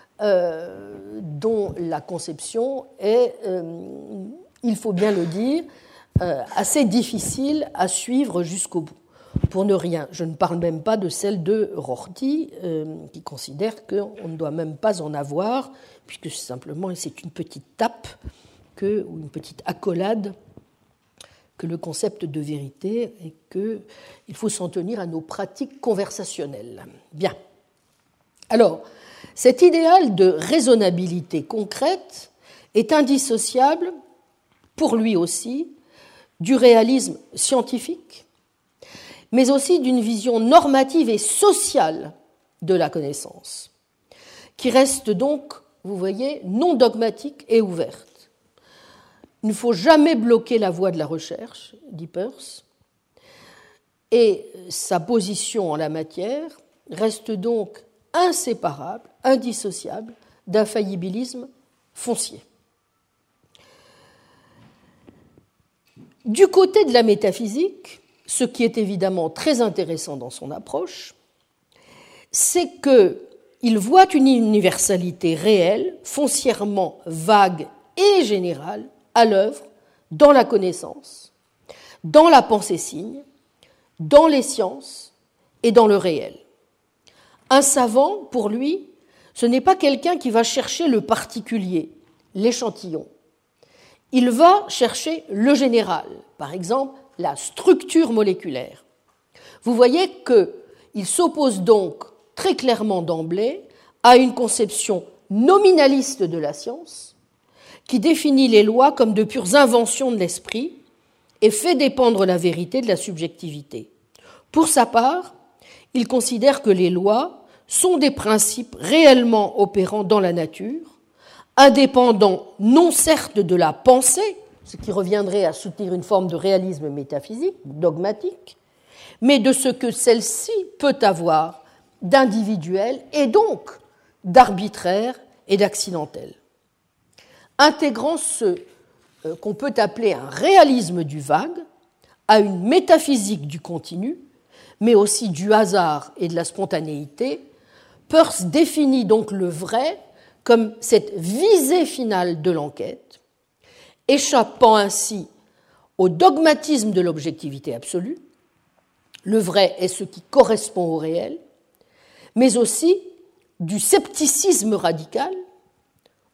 dont la conception est, il faut bien le dire, assez difficile à suivre jusqu'au bout. Pour ne rien, je ne parle même pas de celle de Rorty, qui considère qu'on ne doit même pas en avoir, puisque simplement c'est une petite tape ou une petite accolade que le concept de vérité et qu'il faut s'en tenir à nos pratiques conversationnelles. Bien. Alors, cet idéal de raisonnabilité concrète est indissociable, pour lui aussi, du réalisme scientifique, mais aussi d'une vision normative et sociale de la connaissance, qui reste donc, vous voyez, non dogmatique et ouverte. Il ne faut jamais bloquer la voie de la recherche, dit Peirce, et sa position en la matière reste donc inséparable, indissociable d'un faillibilisme foncier. Du côté de la métaphysique, ce qui est évidemment très intéressant dans son approche, c'est qu'il voit une universalité réelle, foncièrement vague et générale, à l'œuvre dans la connaissance, dans la pensée-signe, dans les sciences et dans le réel. Un savant, pour lui, ce n'est pas quelqu'un qui va chercher le particulier, l'échantillon. Il va chercher le général, par exemple la structure moléculaire. Vous voyez qu'il s'oppose donc très clairement d'emblée à une conception nominaliste de la science qui définit les lois comme de pures inventions de l'esprit et fait dépendre la vérité de la subjectivité. Pour sa part, il considère que les lois sont des principes réellement opérant dans la nature, indépendants non certes de la pensée, ce qui reviendrait à soutenir une forme de réalisme métaphysique, dogmatique, mais de ce que celle-ci peut avoir d'individuel et donc d'arbitraire et d'accidentel. Intégrant ce qu'on peut appeler un réalisme du vague à une métaphysique du continu, mais aussi du hasard et de la spontanéité, Peirce définit donc le vrai comme cette visée finale de l'enquête, échappant ainsi au dogmatisme de l'objectivité absolue. Le vrai est ce qui correspond au réel, mais aussi du scepticisme radical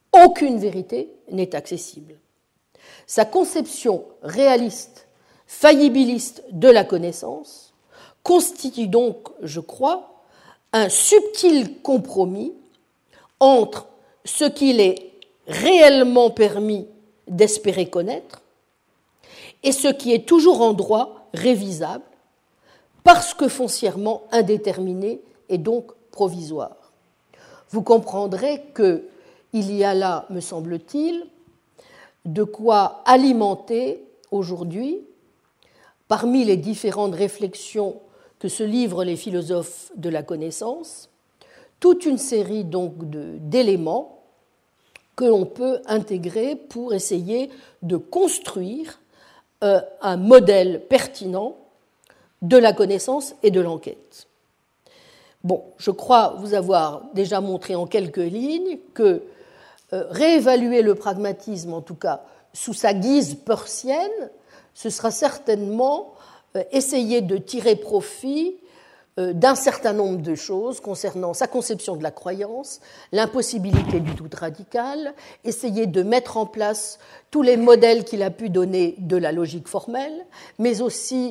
aucune vérité n'est accessible. Sa conception réaliste, faillibiliste de la connaissance constitue donc, je crois, un subtil compromis entre ce qu'il est réellement permis d'espérer connaître et ce qui est toujours en droit révisable, parce que foncièrement indéterminé et donc provisoire. Vous comprendrez qu'il y a là, me semble-t-il, de quoi alimenter aujourd'hui, parmi les différentes réflexions que se livrent les philosophes de la connaissance, toute une série donc d'éléments que l'on peut intégrer pour essayer de construire un modèle pertinent de la connaissance et de l'enquête. Bon, je crois vous avoir déjà montré en quelques lignes que réévaluer le pragmatisme, en tout cas sous sa guise peirsienne, ce sera certainement essayer de tirer profit d'un certain nombre de choses concernant sa conception de la croyance, l'impossibilité du doute radical, essayer de mettre en place tous les modèles qu'il a pu donner de la logique formelle, mais aussi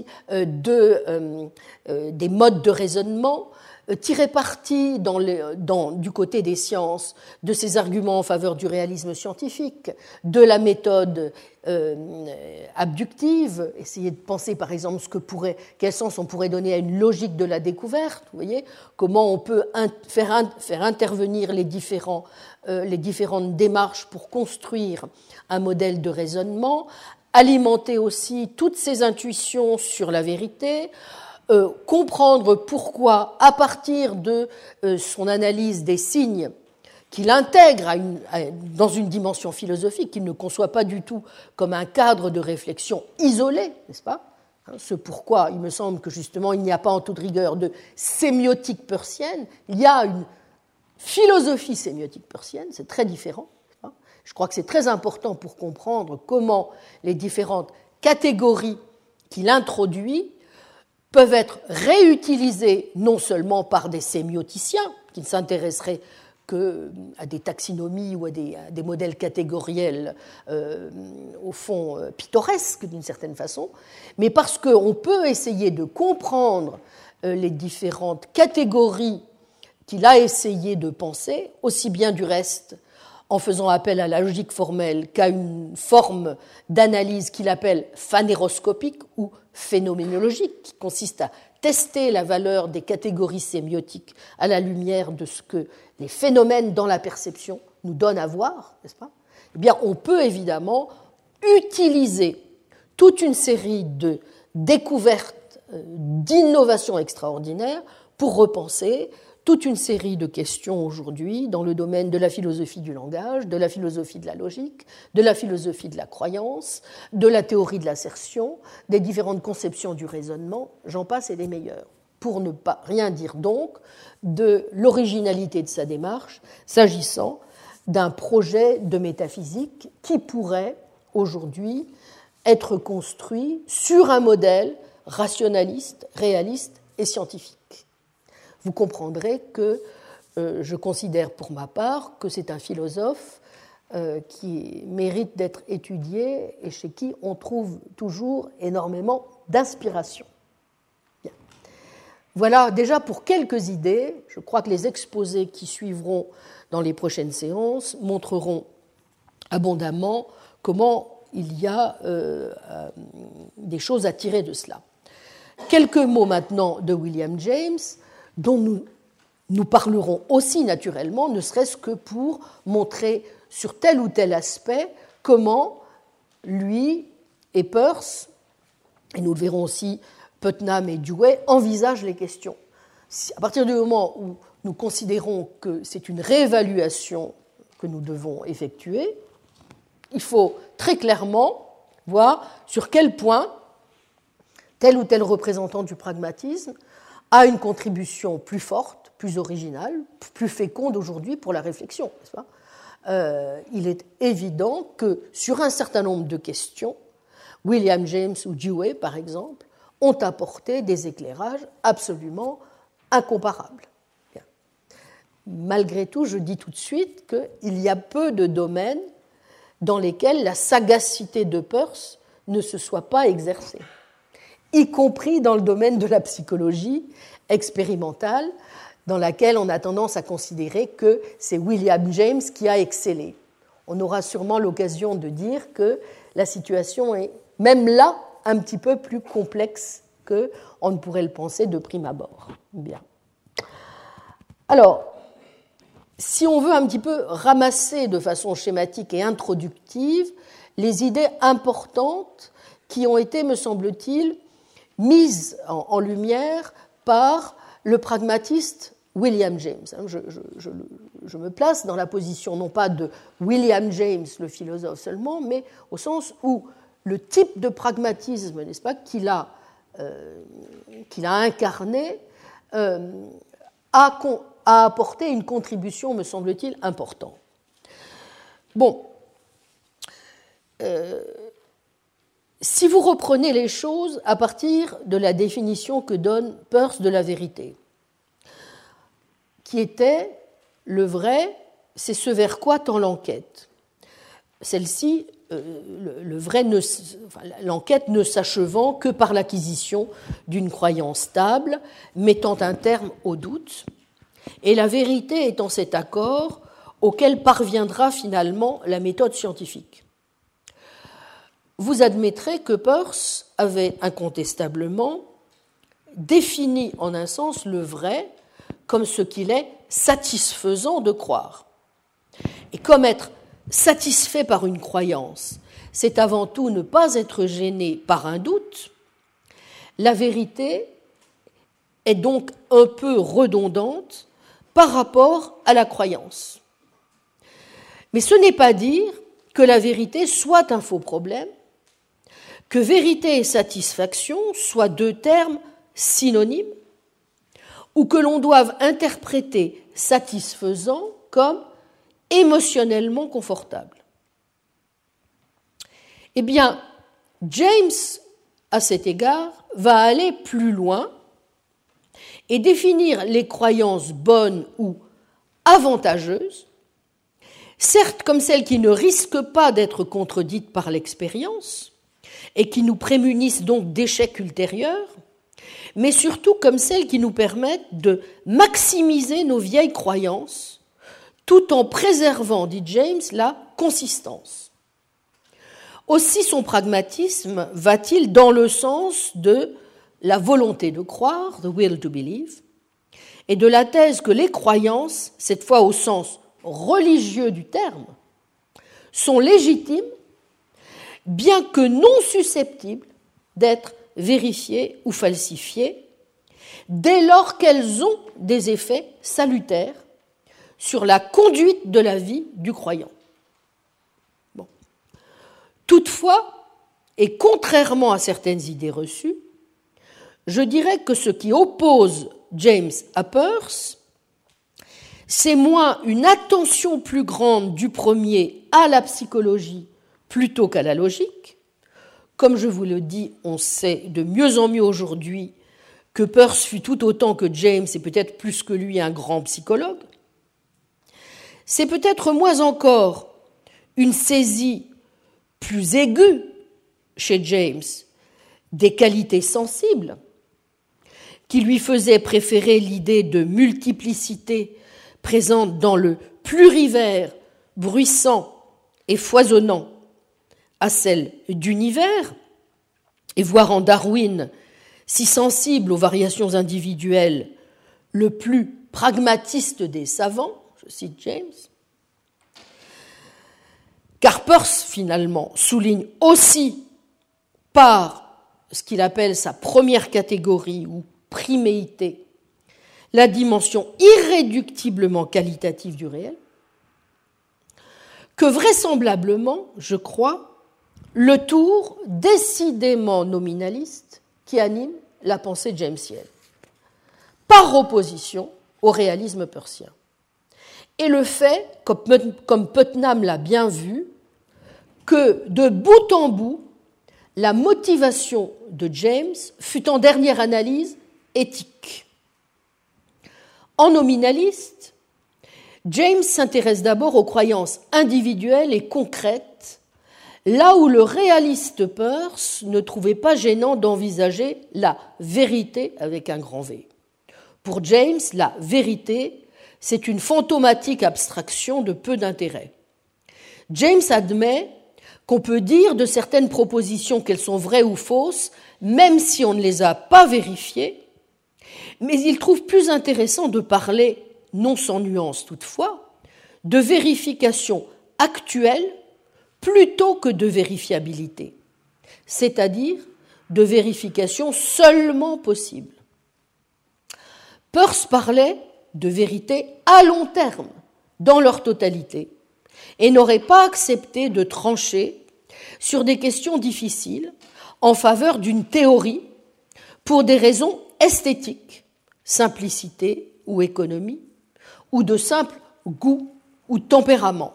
des modes de raisonnement, tirer parti du côté des sciences de ces arguments en faveur du réalisme scientifique, de la méthode abductive, essayer de penser par exemple quel sens on pourrait donner à une logique de la découverte, vous voyez, comment on peut faire intervenir les différentes démarches pour construire un modèle de raisonnement, alimenter aussi toutes ces intuitions sur la vérité, comprendre pourquoi, à partir de son analyse des signes qu'il intègre dans une dimension philosophique, qu'il ne conçoit pas du tout comme un cadre de réflexion isolé, n'est-ce pas ? Ce pourquoi il me semble que justement il n'y a pas en toute rigueur de sémiotique peirsienne, il y a une philosophie sémiotique peirsienne, c'est très différent. Je crois que c'est très important pour comprendre comment les différentes catégories qu'il introduit peuvent être réutilisées non seulement par des sémioticiens qui ne s'intéresseraient qu'à des taxonomies ou à des modèles catégoriels au fond pittoresques d'une certaine façon, mais parce qu'on peut essayer de comprendre les différentes catégories qu'il a essayé de penser, aussi bien du reste en faisant appel à la logique formelle qu'à une forme d'analyse qu'il appelle phanéroscopique ou phénoménologique, qui consiste à tester la valeur des catégories sémiotiques à la lumière de ce que les phénomènes dans la perception nous donnent à voir, n'est-ce pas ? Eh bien, on peut évidemment utiliser toute une série de découvertes, d'innovations extraordinaires pour repenser toute une série de questions aujourd'hui dans le domaine de la philosophie du langage, de la philosophie de la logique, de la philosophie de la croyance, de la théorie de l'assertion, des différentes conceptions du raisonnement, j'en passe et des meilleurs. Pour ne pas rien dire donc de l'originalité de sa démarche s'agissant d'un projet de métaphysique qui pourrait aujourd'hui être construit sur un modèle rationaliste, réaliste et scientifique. Vous comprendrez que je considère pour ma part que c'est un philosophe qui mérite d'être étudié et chez qui on trouve toujours énormément d'inspiration. Bien. Voilà déjà pour quelques idées. Je crois que les exposés qui suivront dans les prochaines séances montreront abondamment comment il y a des choses à tirer de cela. Quelques mots maintenant de William James, dont nous parlerons aussi naturellement, ne serait-ce que pour montrer sur tel ou tel aspect comment lui et Peirce, et nous le verrons aussi Putnam et Dewey, envisagent les questions. À partir du moment où nous considérons que c'est une réévaluation que nous devons effectuer, il faut très clairement voir sur quel point tel ou tel représentant du pragmatisme a une contribution plus forte, plus originale, plus féconde aujourd'hui pour la réflexion, n'est-ce pas ? Il est évident que sur un certain nombre de questions, William James ou Dewey, par exemple, ont apporté des éclairages absolument incomparables. Bien. malgré tout, je dis tout de suite qu'il y a peu de domaines dans lesquels la sagacité de Peirce ne se soit pas exercée, y compris dans le domaine de la psychologie expérimentale, dans laquelle on a tendance à considérer que c'est William James qui a excellé. On aura sûrement l'occasion de dire que la situation est, même là, un petit peu plus complexe qu'on ne pourrait le penser de prime abord. Bien. Alors, si on veut un petit peu ramasser de façon schématique et introductive les idées importantes qui ont été, me semble-t-il, mises en lumière par le pragmatiste William James. Je me place dans la position non pas de William James, le philosophe seulement, mais au sens où le type de pragmatisme, n'est-ce pas, qu'il a incarné, a apporté une contribution, me semble-t-il, importante. Bon, si vous reprenez les choses à partir de la définition que donne Peirce de la vérité, qui était le vrai, c'est ce vers quoi tend l'enquête. Celle-ci, l'enquête ne s'achevant que par l'acquisition d'une croyance stable, mettant un terme au doute, et la vérité étant cet accord auquel parviendra finalement la méthode scientifique. Vous admettrez que Peirce avait incontestablement défini en un sens le vrai comme ce qu'il est satisfaisant de croire. Et comme être satisfait par une croyance, c'est avant tout ne pas être gêné par un doute, la vérité est donc un peu redondante par rapport à la croyance. Mais ce n'est pas dire que la vérité soit un faux problème, que vérité et satisfaction soient deux termes synonymes, ou que l'on doive interpréter satisfaisant comme émotionnellement confortable. Eh bien, James, à cet égard, va aller plus loin et définir les croyances bonnes ou avantageuses, certes comme celles qui ne risquent pas d'être contredites par l'expérience et qui nous prémunissent donc d'échecs ultérieurs, mais surtout comme celles qui nous permettent de maximiser nos vieilles croyances, tout en préservant, dit James, la consistance. Aussi son pragmatisme va-t-il dans le sens de la volonté de croire, the will to believe, et de la thèse que les croyances, cette fois au sens religieux du terme, sont légitimes, bien que non susceptibles d'être vérifiées ou falsifiées, dès lors qu'elles ont des effets salutaires sur la conduite de la vie du croyant. Bon. Toutefois, et contrairement à certaines idées reçues, je dirais que ce qui oppose James à Peirce, c'est moins une attention plus grande du premier à la psychologie plutôt qu'à la logique. Comme je vous le dis, on sait de mieux en mieux aujourd'hui que Peirce fut tout autant que James, et peut-être plus que lui, un grand psychologue. C'est peut-être moins encore une saisie plus aiguë chez James des qualités sensibles qui lui faisaient préférer l'idée de multiplicité présente dans le plurivers bruissant et foisonnant à celle d'univers, et voir en Darwin, si sensible aux variations individuelles, le plus pragmatiste des savants, je cite James, car Peirce, finalement, souligne aussi par ce qu'il appelle sa première catégorie ou priméité, la dimension irréductiblement qualitative du réel, que vraisemblablement, je crois, le tour décidément nominaliste qui anime la pensée jamesienne, par opposition au réalisme peircien. Et le fait, comme Putnam l'a bien vu, que de bout en bout, la motivation de James fut en dernière analyse éthique. En nominaliste, James s'intéresse d'abord aux croyances individuelles et concrètes, là où le réaliste Peirce ne trouvait pas gênant d'envisager la vérité avec un grand V. Pour James, la vérité, c'est une fantomatique abstraction de peu d'intérêt. James admet qu'on peut dire de certaines propositions qu'elles sont vraies ou fausses, même si on ne les a pas vérifiées, mais il trouve plus intéressant de parler, non sans nuance toutefois, de vérification actuelle plutôt que de vérifiabilité, c'est-à-dire de vérification seulement possible. Peirce parlait de vérité à long terme, dans leur totalité, et n'aurait pas accepté de trancher sur des questions difficiles en faveur d'une théorie pour des raisons esthétiques, simplicité ou économie, ou de simple goût ou tempérament.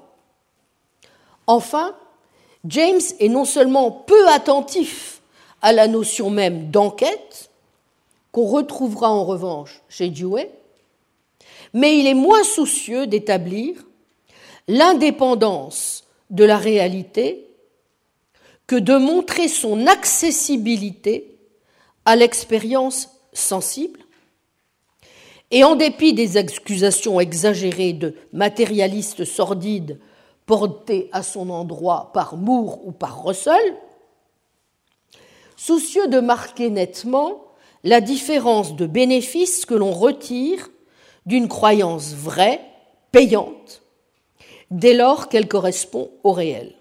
Enfin, James est non seulement peu attentif à la notion même d'enquête, qu'on retrouvera en revanche chez Dewey, mais il est moins soucieux d'établir l'indépendance de la réalité que de montrer son accessibilité à l'expérience sensible. Et en dépit des accusations exagérées de matérialiste sordide portées à son endroit par Moore ou par Russell, soucieux de marquer nettement la différence de bénéfice que l'on retire d'une croyance vraie, payante, dès lors qu'elle correspond au réel.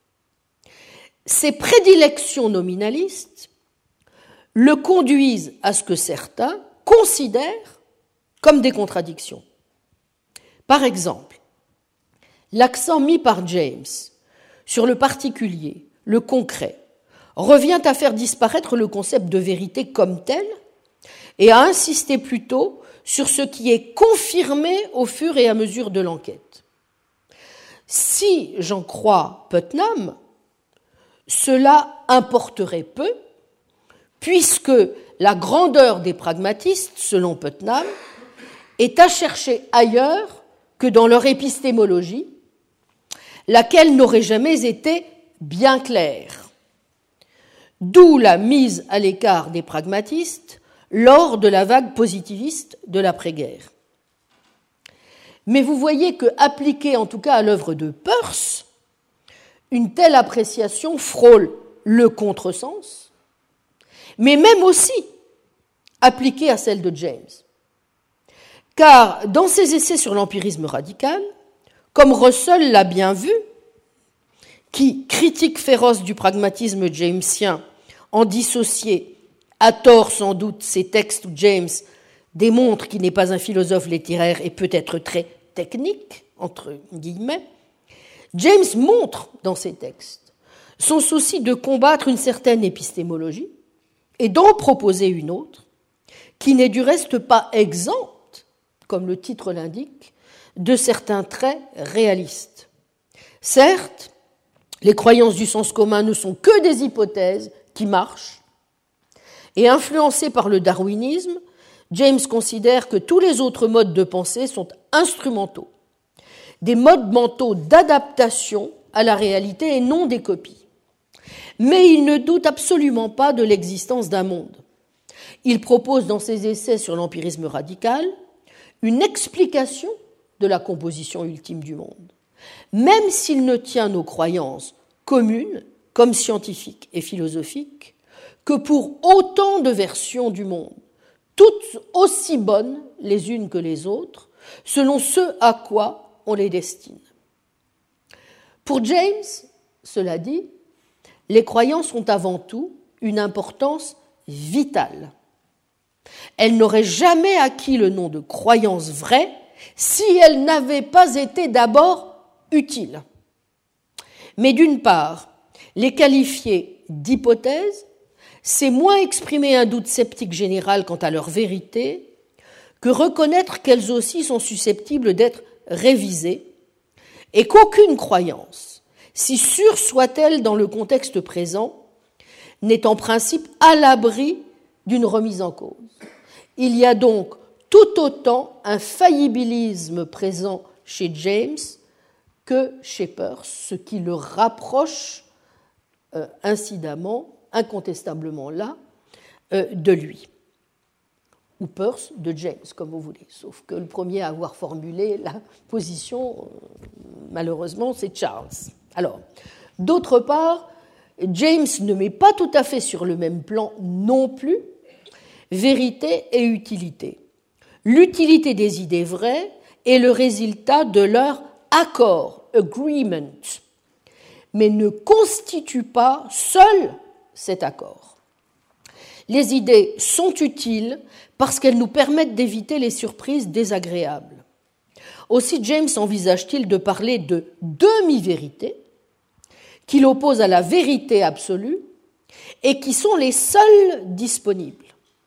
Ces prédilections nominalistes le conduisent à ce que certains considèrent comme des contradictions. Par exemple, l'accent mis par James sur le particulier, le concret, revient à faire disparaître le concept de vérité comme tel et à insister plutôt sur ce qui est confirmé au fur et à mesure de l'enquête. Si j'en crois Putnam, cela importerait peu, puisque la grandeur des pragmatistes, selon Putnam, est à chercher ailleurs que dans leur épistémologie, laquelle n'aurait jamais été bien claire. D'où la mise à l'écart des pragmatistes lors de la vague positiviste de l'après-guerre. Mais vous voyez que, appliquée en tout cas à l'œuvre de Peirce, une telle appréciation frôle le contresens, mais même aussi appliquée à celle de James. Car dans ses essais sur l'empirisme radical, comme Russell l'a bien vu, qui, critique féroce du pragmatisme jamesien, en dissocié, à tort sans doute, ces textes où James démontre qu'il n'est pas un philosophe littéraire et peut être très technique, entre guillemets, James montre dans ses textes son souci de combattre une certaine épistémologie et d'en proposer une autre, qui n'est du reste pas exempte, comme le titre l'indique, de certains traits réalistes. Certes, les croyances du sens commun ne sont que des hypothèses qui marchent, et influencées par le darwinisme, James considère que tous les autres modes de pensée sont instrumentaux, des modes mentaux d'adaptation à la réalité et non des copies. Mais il ne doute absolument pas de l'existence d'un monde. Il propose dans ses essais sur l'empirisme radical une explication de la composition ultime du monde, même s'il ne tient nos croyances communes, comme scientifiques et philosophiques, que pour autant de versions du monde, toutes aussi bonnes les unes que les autres, selon ce à quoi on les destine. Pour James, cela dit, les croyances ont avant tout une importance vitale. Elles n'auraient jamais acquis le nom de croyances vraies si elles n'avaient pas été d'abord utiles. Mais d'une part, les qualifier d'hypothèses, c'est moins exprimer un doute sceptique général quant à leur vérité que reconnaître qu'elles aussi sont susceptibles d'être révisées et qu'aucune croyance, si sûre soit-elle dans le contexte présent, n'est en principe à l'abri d'une remise en cause. Il y a donc tout autant un faillibilisme présent chez James que chez Peirce, ce qui le rapproche incidemment, incontestablement là, de lui. Ou Peirce de James, comme vous voulez. Sauf que le premier à avoir formulé la position, malheureusement, c'est Charles. Alors, d'autre part, James ne met pas tout à fait sur le même plan non plus vérité et utilité. L'utilité des idées vraies est le résultat de leur accord, agreement, mais ne constitue pas seul cet accord. Les idées sont utiles parce qu'elles nous permettent d'éviter les surprises désagréables. Aussi James envisage-t-il de parler de demi-vérité qu'il oppose à la vérité absolue et qui sont les seules disponibles.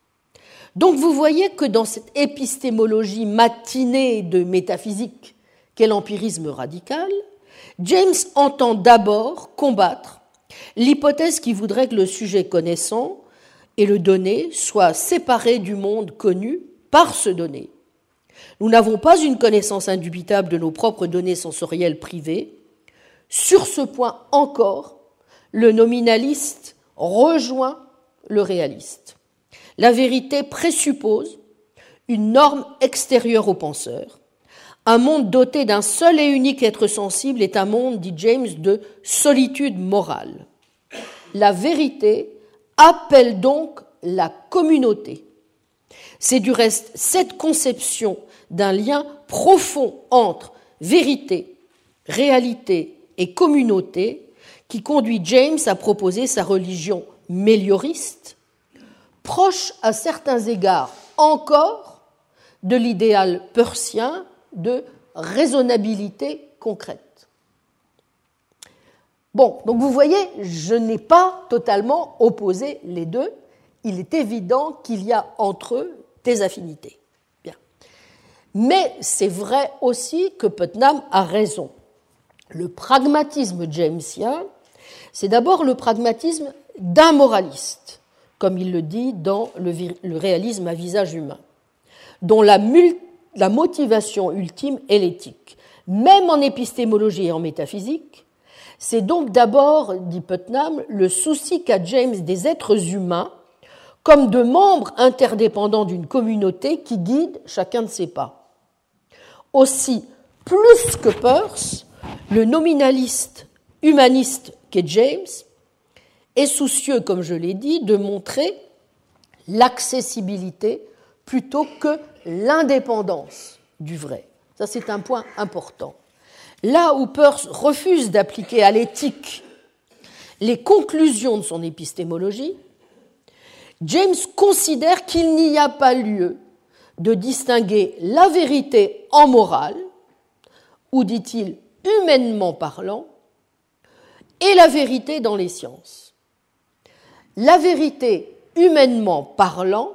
Donc vous voyez que dans cette épistémologie matinée de métaphysique qu'est l'empirisme radical, James entend d'abord combattre l'hypothèse qui voudrait que le sujet connaissant et le donné soient séparés du monde connu par ce donné. Nous n'avons pas une connaissance indubitable de nos propres données sensorielles privées. Sur ce point encore, le nominaliste rejoint le réaliste. La vérité présuppose une norme extérieure au penseur. Un monde doté d'un seul et unique être sensible est un monde, dit James, de solitude morale. La vérité appelle donc la communauté. C'est du reste cette conception d'un lien profond entre vérité, réalité et communauté qui conduit James à proposer sa religion mélioriste, proche à certains égards encore de l'idéal peircien de raisonnabilité concrète. Bon, donc vous voyez, je n'ai pas totalement opposé les deux. Il est évident qu'il y a entre eux des affinités. Bien. Mais c'est vrai aussi que Putnam a raison. Le pragmatisme jamesien, c'est d'abord le pragmatisme d'un moraliste, comme il le dit dans le réalisme à visage humain, dont la motivation ultime est l'éthique. Même en épistémologie et en métaphysique, c'est donc d'abord, dit Putnam, le souci qu'a James des êtres humains comme de membres interdépendants d'une communauté qui guide chacun de ses pas. Aussi, plus que Peirce, le nominaliste humaniste qu'est James est soucieux, comme je l'ai dit, de montrer l'accessibilité plutôt que l'indépendance du vrai. Ça, c'est un point important. Là où Peirce refuse d'appliquer à l'éthique les conclusions de son épistémologie, James considère qu'il n'y a pas lieu de distinguer la vérité en morale, ou dit-il humainement parlant, et la vérité dans les sciences. La vérité humainement parlant,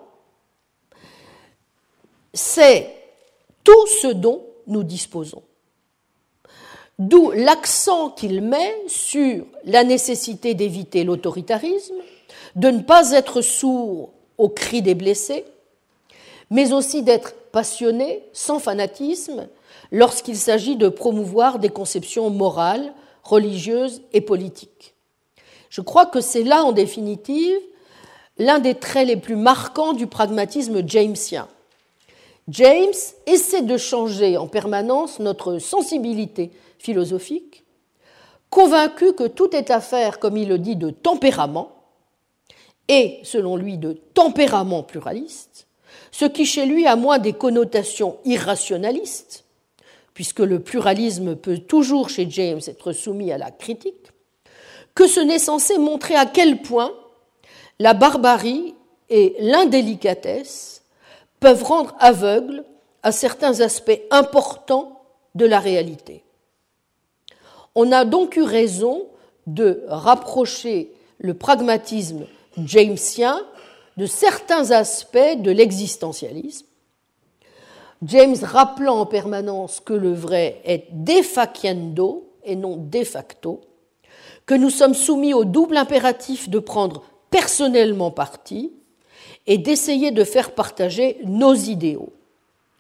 c'est tout ce dont nous disposons. D'où l'accent qu'il met sur la nécessité d'éviter l'autoritarisme, de ne pas être sourd aux cris des blessés, mais aussi d'être passionné, sans fanatisme, lorsqu'il s'agit de promouvoir des conceptions morales, religieuses et politiques. Je crois que c'est là, en définitive, l'un des traits les plus marquants du pragmatisme jamesien. James essaie de changer en permanence notre sensibilité philosophique, convaincu que tout est affaire, comme il le dit, de tempérament, et, selon lui, de tempérament pluraliste, ce qui chez lui a moins des connotations irrationalistes, puisque le pluralisme peut toujours chez James être soumis à la critique, que ce n'est censé montrer à quel point la barbarie et l'indélicatesse peuvent rendre aveugle à certains aspects importants de la réalité. On a donc eu raison de rapprocher le pragmatisme jamesien de certains aspects de l'existentialisme, James rappelant en permanence que le vrai est de faciendo et non de facto, que nous sommes soumis au double impératif de prendre personnellement parti et d'essayer de faire partager nos idéaux.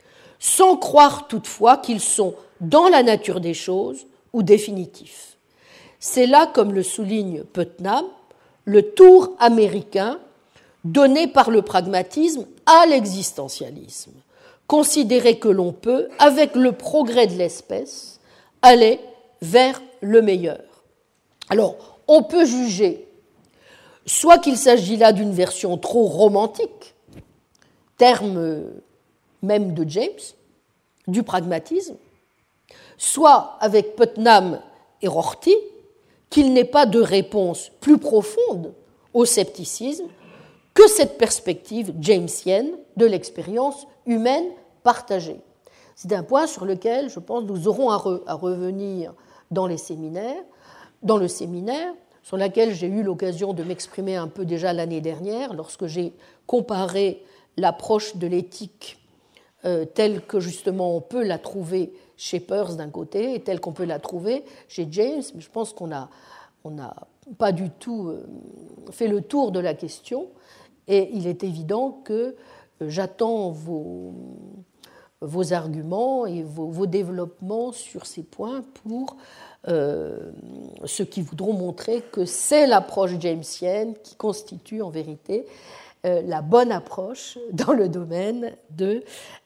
sans croire toutefois qu'ils sont dans la nature des choses ou définitifs. C'est là, comme le souligne Putnam, le tour américain donné par le pragmatisme à l'existentialisme, considérer que l'on peut, avec le progrès de l'espèce, aller vers le meilleur. Alors, on peut juger soit qu'il s'agit là d'une version trop romantique, terme même de James, du pragmatisme, soit avec Putnam et Rorty, qu'il n'est pas de réponse plus profonde au scepticisme que cette perspective jamesienne de l'expérience humaine partagée. C'est un point sur lequel, je pense, nous aurons à revenir dans le séminaire, sur laquelle j'ai eu l'occasion de m'exprimer un peu déjà l'année dernière, lorsque j'ai comparé l'approche de l'éthique telle que justement on peut la trouver chez Peirce d'un côté et telle qu'on peut la trouver chez James. Mais je pense qu'on n'a pas du tout fait le tour de la question et il est évident que j'attends vos arguments et vos développements sur ces points pour ceux qui voudront montrer que c'est l'approche jamesienne qui constitue en vérité la bonne approche dans le domaine de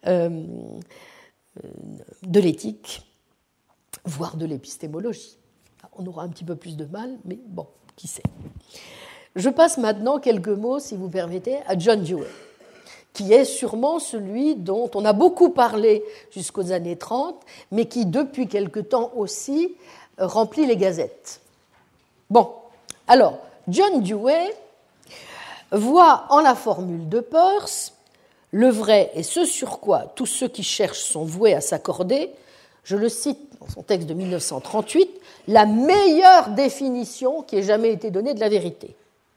l'éthique, voire de l'épistémologie. On aura un petit peu plus de mal, mais bon, qui sait. Je passe maintenant quelques mots, si vous permettez, à John Dewey, qui est sûrement celui dont on a beaucoup parlé jusqu'aux années 30, mais qui, depuis quelque temps aussi, remplit les gazettes. Bon, alors, John Dewey voit en la formule de Peirce le vrai et ce sur quoi tous ceux qui cherchent sont voués à s'accorder, je le cite dans son texte de 1938, la meilleure définition qui ait jamais été donnée de la vérité.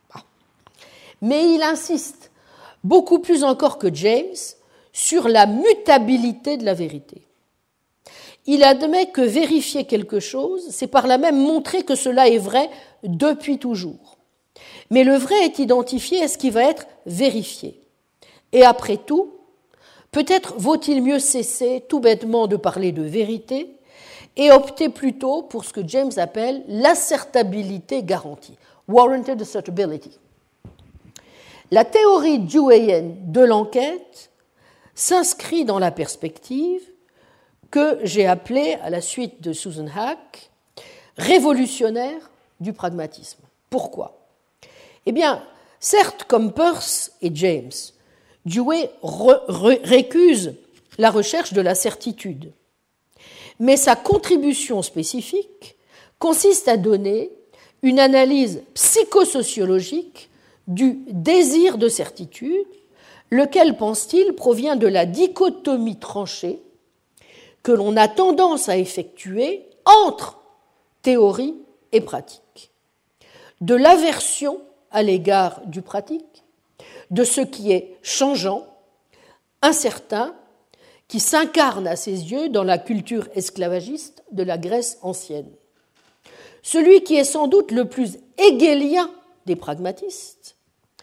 Mais il insiste, beaucoup plus encore que James, sur la mutabilité de la vérité. Il admet que vérifier quelque chose, c'est par là même montrer que cela est vrai depuis toujours. Mais le vrai est identifié à ce qui va être vérifié. Et après tout, peut-être vaut-il mieux cesser tout bêtement de parler de vérité et opter plutôt pour ce que James appelle l'assertabilité garantie, warranted assertability. La théorie deweyenne de l'enquête s'inscrit dans la perspective que j'ai appelée, à la suite de Susan Hack, révolutionnaire du pragmatisme. Pourquoi ? Eh bien, certes, comme Peirce et James, Dewey récuse la recherche de la certitude, mais sa contribution spécifique consiste à donner une analyse psychosociologique du désir de certitude, lequel, pense-t-il, provient de la dichotomie tranchée que l'on a tendance à effectuer entre théorie et pratique, de l'aversion à l'égard du pratique, de ce qui est changeant, incertain, qui s'incarne à ses yeux dans la culture esclavagiste de la Grèce ancienne. Celui qui est sans doute le plus hégélien des pragmatistes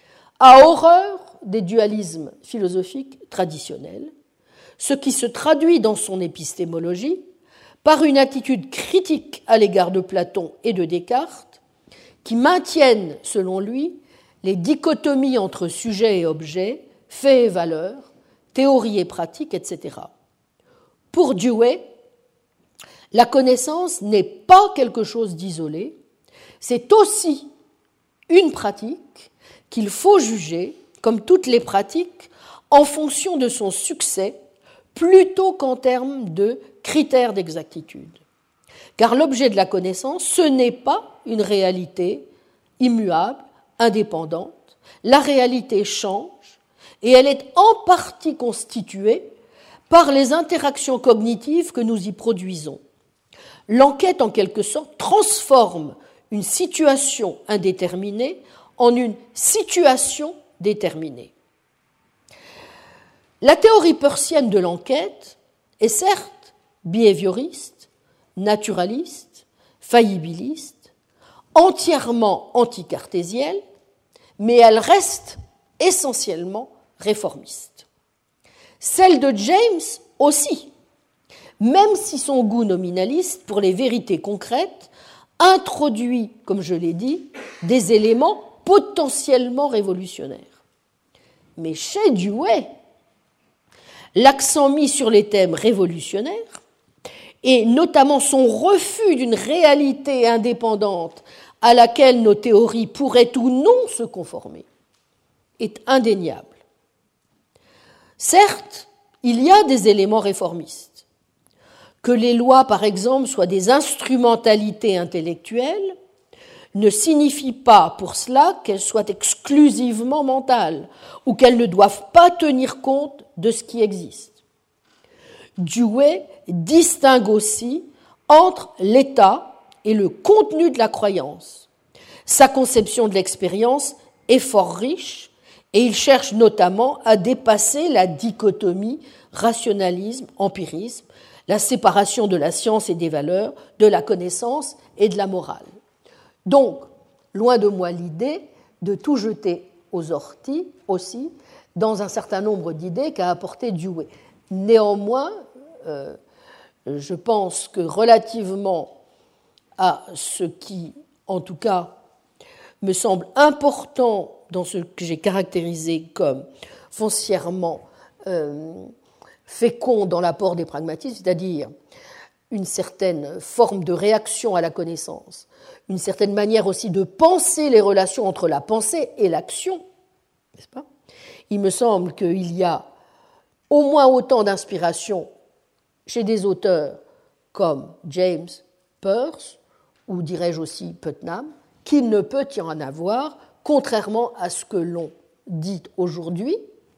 a horreur des dualismes philosophiques traditionnels, ce qui se traduit dans son épistémologie par une attitude critique à l'égard de Platon et de Descartes, qui maintiennent, selon lui, les dichotomies entre sujet et objet, fait et valeur, théorie et pratique, etc. Pour Dewey, la connaissance n'est pas quelque chose d'isolé, c'est aussi une pratique qu'il faut juger, comme toutes les pratiques, en fonction de son succès, plutôt qu'en termes de critères d'exactitude. Car l'objet de la connaissance, ce n'est pas une réalité immuable, indépendante. La réalité change et elle est en partie constituée par les interactions cognitives que nous y produisons. L'enquête, en quelque sorte, transforme une situation indéterminée en une situation déterminée. La théorie peircienne de l'enquête est certes behavioriste, naturaliste, faillibiliste, entièrement anticartésienne, mais elle reste essentiellement réformiste. Celle de James, aussi, même si son goût nominaliste pour les vérités concrètes introduit, comme je l'ai dit, des éléments potentiellement révolutionnaires. Mais chez Dewey, l'accent mis sur les thèmes révolutionnaires, et notamment son refus d'une réalité indépendante à laquelle nos théories pourraient ou non se conformer, est indéniable. Certes, il y a des éléments réformistes. Que les lois, par exemple, soient des instrumentalités intellectuelles ne signifie pas pour cela qu'elles soient exclusivement mentales ou qu'elles ne doivent pas tenir compte de ce qui existe. Dewey distingue aussi entre l'état et le contenu de la croyance. Sa conception de l'expérience est fort riche et il cherche notamment à dépasser la dichotomie rationalisme-empirisme, la séparation de la science et des valeurs, de la connaissance et de la morale. Donc, loin de moi l'idée de tout jeter aux orties aussi dans un certain nombre d'idées qu'a apporté Dewey. Néanmoins, je pense que relativement à ce qui, en tout cas, me semble important dans ce que j'ai caractérisé comme foncièrement fécond dans l'apport des pragmatismes, c'est-à-dire une certaine forme de réaction à la connaissance, une certaine manière aussi de penser les relations entre la pensée et l'action, n'est-ce pas ? Il me semble qu'il y a au moins autant d'inspiration chez des auteurs comme James Peirce, ou dirais-je aussi Putnam, qu'il ne peut y en avoir, contrairement à ce que l'on dit aujourd'hui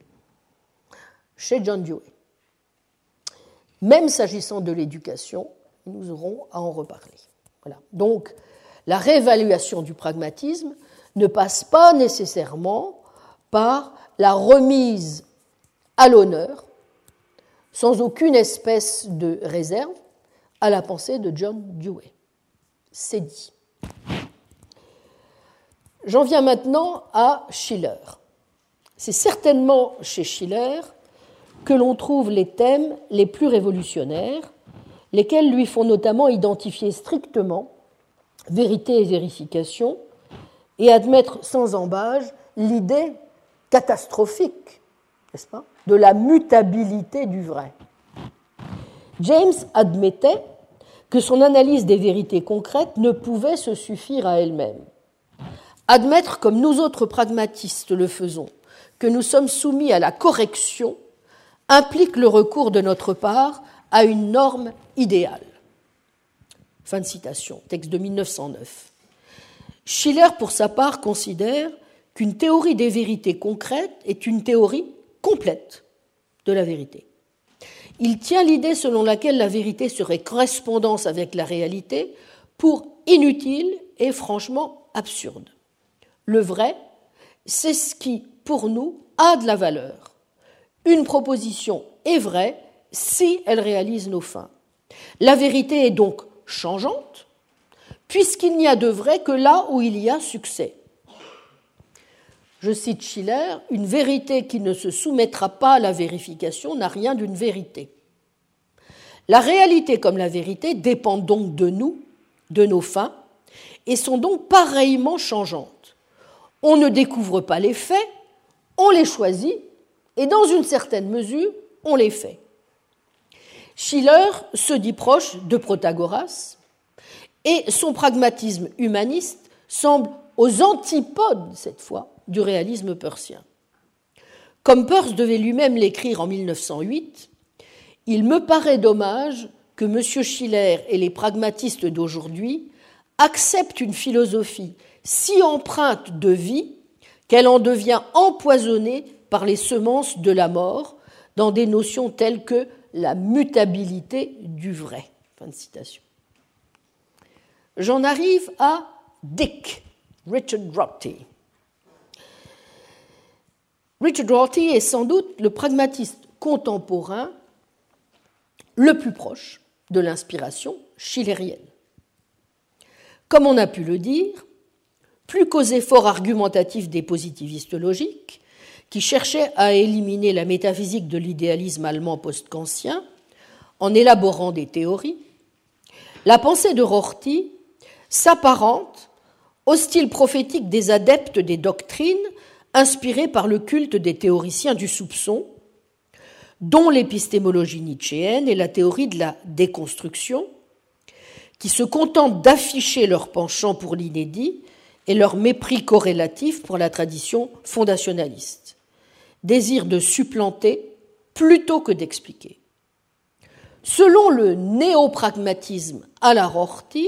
chez John Dewey. Même s'agissant de l'éducation, nous aurons à en reparler. Voilà. Donc, la réévaluation du pragmatisme ne passe pas nécessairement par la remise à l'honneur, sans aucune espèce de réserve, à la pensée de John Dewey. C'est dit. J'en viens maintenant à Schiller. C'est certainement chez Schiller que l'on trouve les thèmes les plus révolutionnaires, lesquels lui font notamment identifier strictement vérité et vérification et admettre sans embâge l'idée catastrophique, n'est-ce pas, de la mutabilité du vrai. James admettait que son analyse des vérités concrètes ne pouvait se suffire à elle-même. Admettre, comme nous autres pragmatistes le faisons, que nous sommes soumis à la correction implique le recours de notre part à une norme idéale. Fin de citation, texte de 1909. Schiller, pour sa part, considère qu'une théorie des vérités concrètes est une théorie complète de la vérité. Il tient l'idée selon laquelle la vérité serait correspondance avec la réalité pour inutile et franchement absurde. Le vrai, c'est ce qui, pour nous, a de la valeur. Une proposition est vraie si elle réalise nos fins. La vérité est donc changeante, puisqu'il n'y a de vrai que là où il y a succès. Je cite Schiller, « Une vérité qui ne se soumettra pas à la vérification n'a rien d'une vérité. La réalité comme la vérité dépendent donc de nous, de nos fins, et sont donc pareillement changeantes. On ne découvre pas les faits, on les choisit, et dans une certaine mesure, on les fait. » Schiller se dit proche de Protagoras, et son pragmatisme humaniste semble aux antipodes, cette fois, du réalisme peircien. Comme Peirce devait lui-même l'écrire en 1908, il me paraît dommage que M. Schiller et les pragmatistes d'aujourd'hui acceptent une philosophie si empreinte de vie qu'elle en devient empoisonnée par les semences de la mort dans des notions telles que la mutabilité du vrai. Fin de citation. J'en arrive à Dick, Richard Rorty. Richard Rorty est sans doute le pragmatiste contemporain le plus proche de l'inspiration schillérienne. Comme on a pu le dire, plus qu'aux efforts argumentatifs des positivistes logiques, qui cherchait à éliminer la métaphysique de l'idéalisme allemand post-kantien en élaborant des théories, la pensée de Rorty s'apparente au style prophétique des adeptes des doctrines inspirées par le culte des théoriciens du soupçon, dont l'épistémologie nietzschéenne et la théorie de la déconstruction, qui se contentent d'afficher leur penchant pour l'inédit et leur mépris corrélatif pour la tradition fondationaliste, désir de supplanter plutôt que d'expliquer. Selon le néopragmatisme à la Rorty,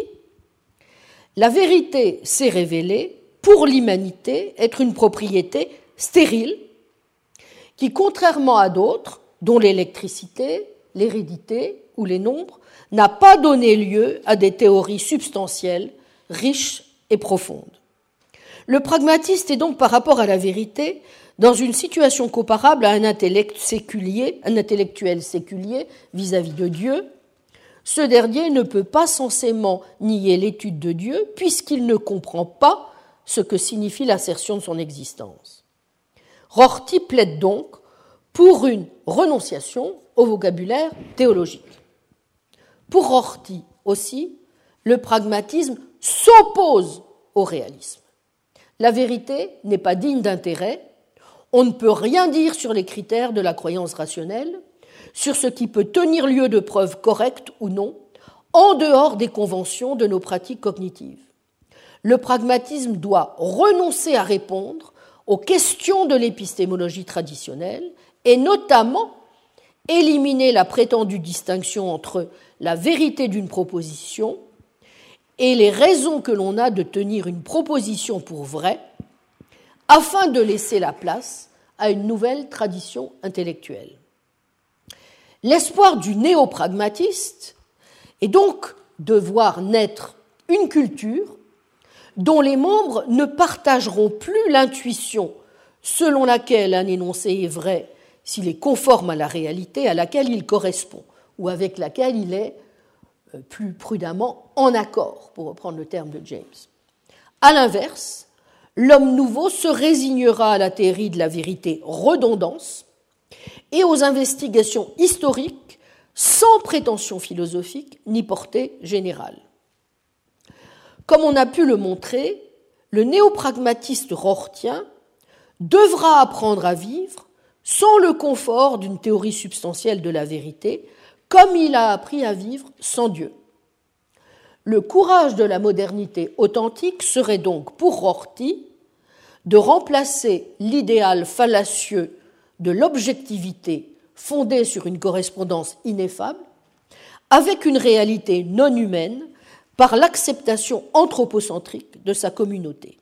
la vérité s'est révélée pour l'humanité être une propriété stérile qui, contrairement à d'autres, dont l'électricité, l'hérédité ou les nombres, n'a pas donné lieu à des théories substantielles, riches et profondes. Le pragmatiste est donc par rapport à la vérité dans une situation comparable à un intellectuel séculier vis-à-vis de Dieu. Ce dernier ne peut pas censément nier l'étude de Dieu puisqu'il ne comprend pas ce que signifie l'assertion de son existence. Rorty plaide donc pour une renonciation au vocabulaire théologique. Pour Rorty aussi, le pragmatisme s'oppose au réalisme. La vérité n'est pas digne d'intérêt. On ne peut rien dire sur les critères de la croyance rationnelle, sur ce qui peut tenir lieu de preuve correcte ou non, en dehors des conventions de nos pratiques cognitives. Le pragmatisme doit renoncer à répondre aux questions de l'épistémologie traditionnelle et notamment éliminer la prétendue distinction entre la vérité d'une proposition et les raisons que l'on a de tenir une proposition pour vraie, afin de laisser la place à une nouvelle tradition intellectuelle. L'espoir du néopragmatiste est donc de voir naître une culture dont les membres ne partageront plus l'intuition selon laquelle un énoncé est vrai s'il est conforme à la réalité à laquelle il correspond, ou avec laquelle il est plus prudemment en accord, pour reprendre le terme de James. À l'inverse, l'homme nouveau se résignera à la théorie de la vérité redondance et aux investigations historiques sans prétention philosophique ni portée générale. Comme on a pu le montrer, le néopragmatiste rortien devra apprendre à vivre sans le confort d'une théorie substantielle de la vérité, comme il a appris à vivre sans Dieu. Le courage de la modernité authentique serait donc pour Rorty de remplacer l'idéal fallacieux de l'objectivité fondée sur une correspondance ineffable avec une réalité non humaine par l'acceptation anthropocentrique de sa communauté.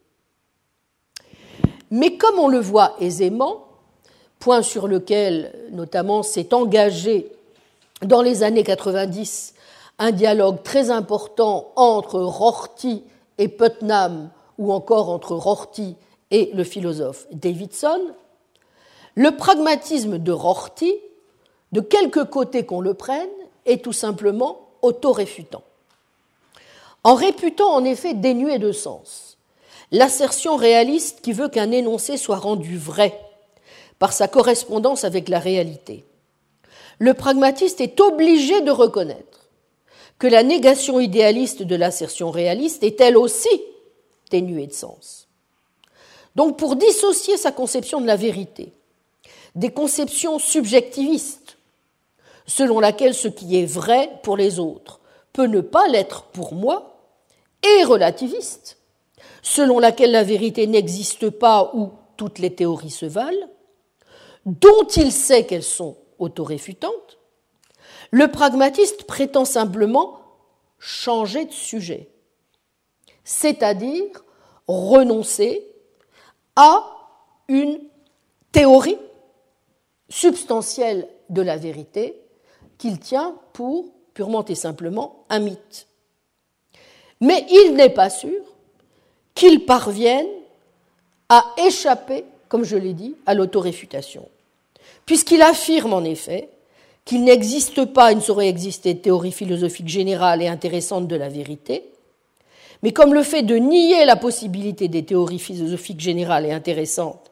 Mais comme on le voit aisément, point sur lequel notamment s'est engagé dans les années 90 un dialogue très important entre Rorty et Putnam ou encore entre Rorty et le philosophe Davidson, le pragmatisme de Rorty, de quelque côté qu'on le prenne, est tout simplement autoréfutant. En réputant en effet dénué de sens l'assertion réaliste qui veut qu'un énoncé soit rendu vrai par sa correspondance avec la réalité, le pragmatiste est obligé de reconnaître que la négation idéaliste de l'assertion réaliste est elle aussi dénuée de sens. Donc pour dissocier sa conception de la vérité des conceptions subjectivistes, selon laquelle ce qui est vrai pour les autres peut ne pas l'être pour moi, et relativiste, selon laquelle la vérité n'existe pas ou toutes les théories se valent, dont il sait qu'elles sont autoréfutantes, le pragmatiste prétend simplement changer de sujet, c'est-à-dire renoncer à une théorie substantielle de la vérité qu'il tient pour purement et simplement un mythe. Mais il n'est pas sûr qu'il parvienne à échapper, comme je l'ai dit, à l'autoréfutation, puisqu'il affirme en effet qu'il n'existe pas, il ne saurait exister de théorie philosophique générale et intéressante de la vérité, mais comme le fait de nier la possibilité des théories philosophiques générales et intéressantes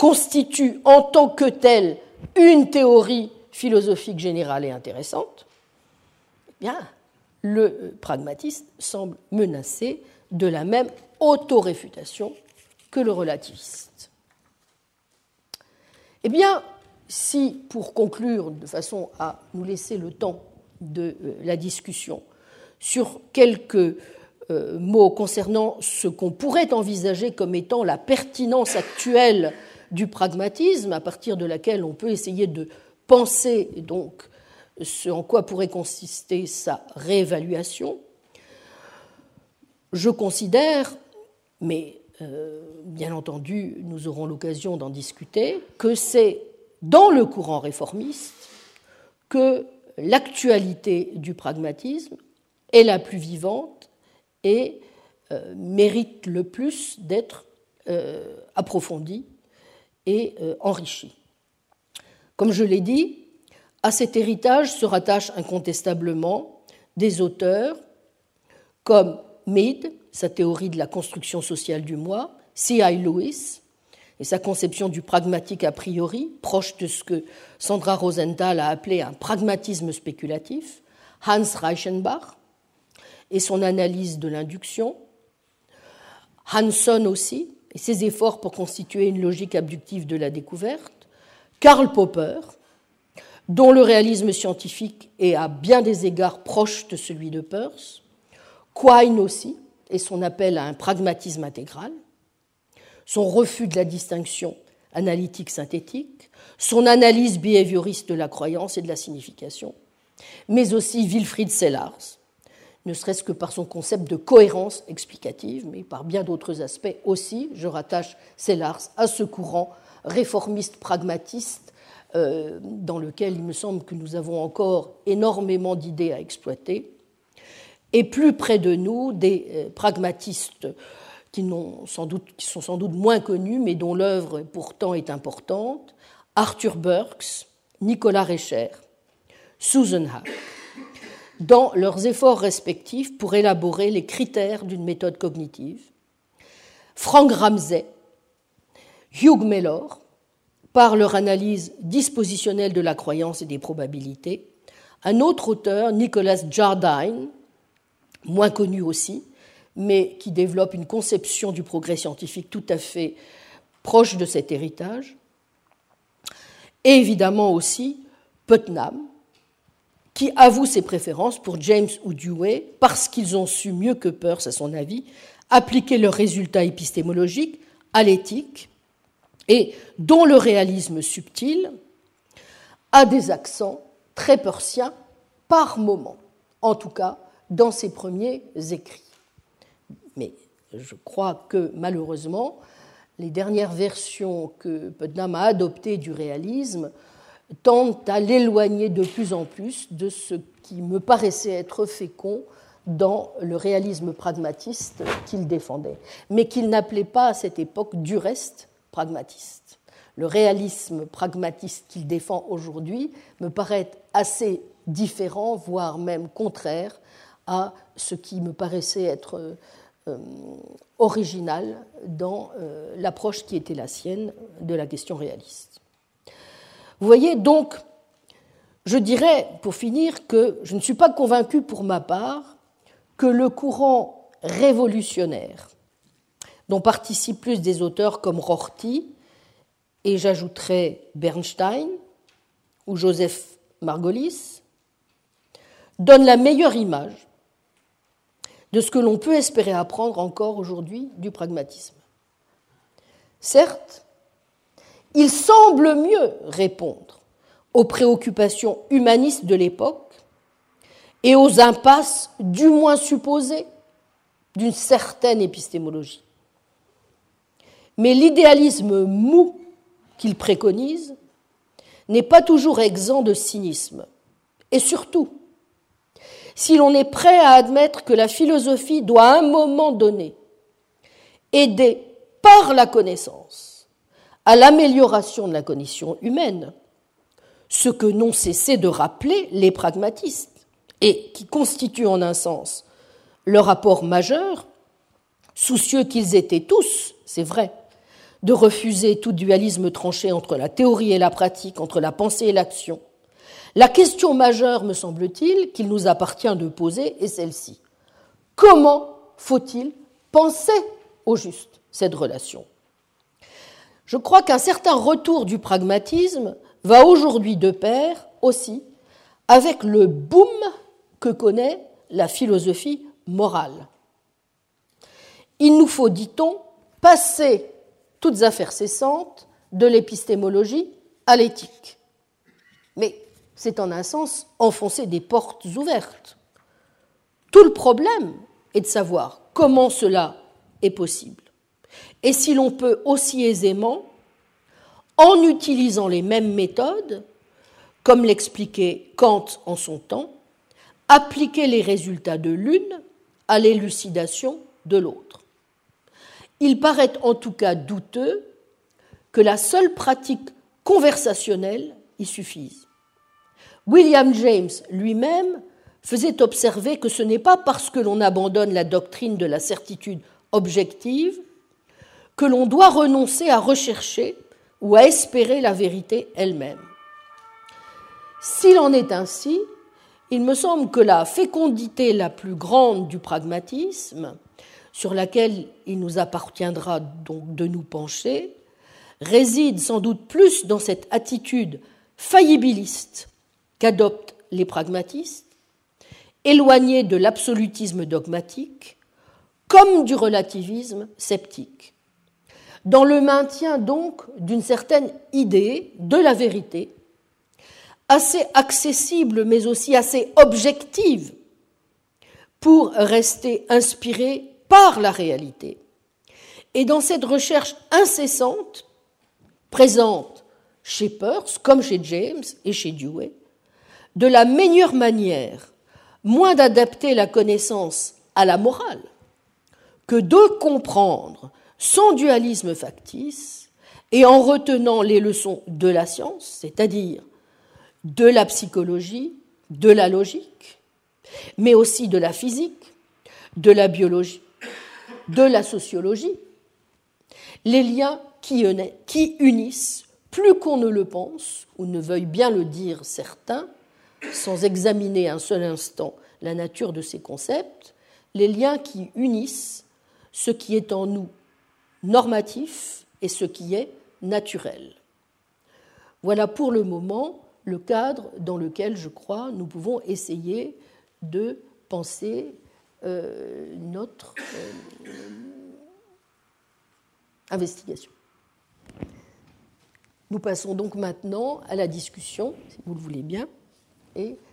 constitue en tant que telle une théorie philosophique générale et intéressante, eh bien, le pragmatiste semble menacé de la même autoréfutation que le relativiste. Eh bien, si, pour conclure, de façon à nous laisser le temps de la discussion, sur quelques mots concernant ce qu'on pourrait envisager comme étant la pertinence actuelle du pragmatisme, à partir de laquelle on peut essayer de penser donc ce en quoi pourrait consister sa réévaluation, je considère, mais bien entendu nous aurons l'occasion d'en discuter, que c'est dans le courant réformiste que l'actualité du pragmatisme est la plus vivante et mérite le plus d'être approfondie et enrichie. Comme je l'ai dit, à cet héritage se rattachent incontestablement des auteurs comme Mead, sa théorie de la construction sociale du moi, C.I. Lewis et sa conception du pragmatique a priori, proche de ce que Sandra Rosenthal a appelé un pragmatisme spéculatif, Hans Reichenbach et son analyse de l'induction, Hanson aussi, et ses efforts pour constituer une logique abductive de la découverte, Karl Popper, dont le réalisme scientifique est à bien des égards proche de celui de Peirce, Quine aussi, et son appel à un pragmatisme intégral, son refus de la distinction analytique-synthétique, son analyse behavioriste de la croyance et de la signification, mais aussi Wilfried Sellars, ne serait-ce que par son concept de cohérence explicative, mais par bien d'autres aspects aussi. Je rattache Sellars à ce courant réformiste pragmatiste dans lequel il me semble que nous avons encore énormément d'idées à exploiter. Et plus près de nous, des pragmatistes qui sont sans doute moins connus, mais dont l'œuvre pourtant est importante, Arthur Burks, Nicolas Rescher, Susan Haack, dans leurs efforts respectifs pour élaborer les critères d'une méthode cognitive, Frank Ramsey, Hugh Mellor, par leur analyse dispositionnelle de la croyance et des probabilités, un autre auteur, Nicholas Jardine, moins connu aussi, mais qui développe une conception du progrès scientifique tout à fait proche de cet héritage, et évidemment aussi Putnam, qui avoue ses préférences pour James ou Dewey parce qu'ils ont su mieux que Peirce, à son avis, appliquer leurs résultats épistémologiques à l'éthique et dont le réalisme subtil a des accents très peirciens par moment, en tout cas dans ses premiers écrits. Mais je crois que malheureusement, les dernières versions que Putnam a adoptées du réalisme tendent à l'éloigner de plus en plus de ce qui me paraissait être fécond dans le réalisme pragmatiste qu'il défendait, mais qu'il n'appelait pas à cette époque du reste pragmatiste. Le réalisme pragmatiste qu'il défend aujourd'hui me paraît assez différent, voire même contraire à ce qui me paraissait être original dans l'approche qui était la sienne de la question réaliste. Vous voyez, donc, je dirais, pour finir, que je ne suis pas convaincu pour ma part que le courant révolutionnaire, dont participent plus des auteurs comme Rorty, et j'ajouterais Bernstein ou Joseph Margolis, donne la meilleure image de ce que l'on peut espérer apprendre encore aujourd'hui du pragmatisme. Certes, il semble mieux répondre aux préoccupations humanistes de l'époque et aux impasses du moins supposées d'une certaine épistémologie. Mais l'idéalisme mou qu'il préconise n'est pas toujours exempt de cynisme. Et surtout, si l'on est prêt à admettre que la philosophie doit à un moment donné aider par la connaissance à l'amélioration de la condition humaine, ce que n'ont cessé de rappeler les pragmatistes, et qui constitue en un sens leur apport majeur, soucieux qu'ils étaient tous, c'est vrai, de refuser tout dualisme tranché entre la théorie et la pratique, entre la pensée et l'action. La question majeure, me semble-t-il, qu'il nous appartient de poser est celle-ci. Comment faut-il penser au juste cette relation ? Je crois qu'un certain retour du pragmatisme va aujourd'hui de pair aussi avec le boom que connaît la philosophie morale. Il nous faut, dit-on, passer toutes affaires cessantes de l'épistémologie à l'éthique. Mais c'est en un sens enfoncer des portes ouvertes. Tout le problème est de savoir comment cela est possible. Et si l'on peut aussi aisément, en utilisant les mêmes méthodes, comme l'expliquait Kant en son temps, appliquer les résultats de l'une à l'élucidation de l'autre. Il paraît en tout cas douteux que la seule pratique conversationnelle y suffise. William James lui-même faisait observer que ce n'est pas parce que l'on abandonne la doctrine de la certitude objective que l'on doit renoncer à rechercher ou à espérer la vérité elle-même. S'il en est ainsi, il me semble que la fécondité la plus grande du pragmatisme, sur laquelle il nous appartiendra donc de nous pencher, réside sans doute plus dans cette attitude faillibiliste qu'adoptent les pragmatistes, éloignée de l'absolutisme dogmatique, comme du relativisme sceptique, dans le maintien donc d'une certaine idée de la vérité, assez accessible mais aussi assez objective pour rester inspirée par la réalité. Et dans cette recherche incessante, présente chez Peirce, comme chez James et chez Dewey, de la meilleure manière, moins d'adapter la connaissance à la morale, que de comprendre sans dualisme factice et en retenant les leçons de la science, c'est-à-dire de la psychologie, de la logique, mais aussi de la physique, de la biologie, de la sociologie, les liens qui unissent, plus qu'on ne le pense, ou ne veuille bien le dire certains, sans examiner un seul instant la nature de ces concepts, les liens qui unissent ce qui est en nous normatif et ce qui est naturel. Voilà pour le moment le cadre dans lequel, je crois, nous pouvons essayer de penser notre investigation. Nous passons donc maintenant à la discussion, si vous le voulez bien, et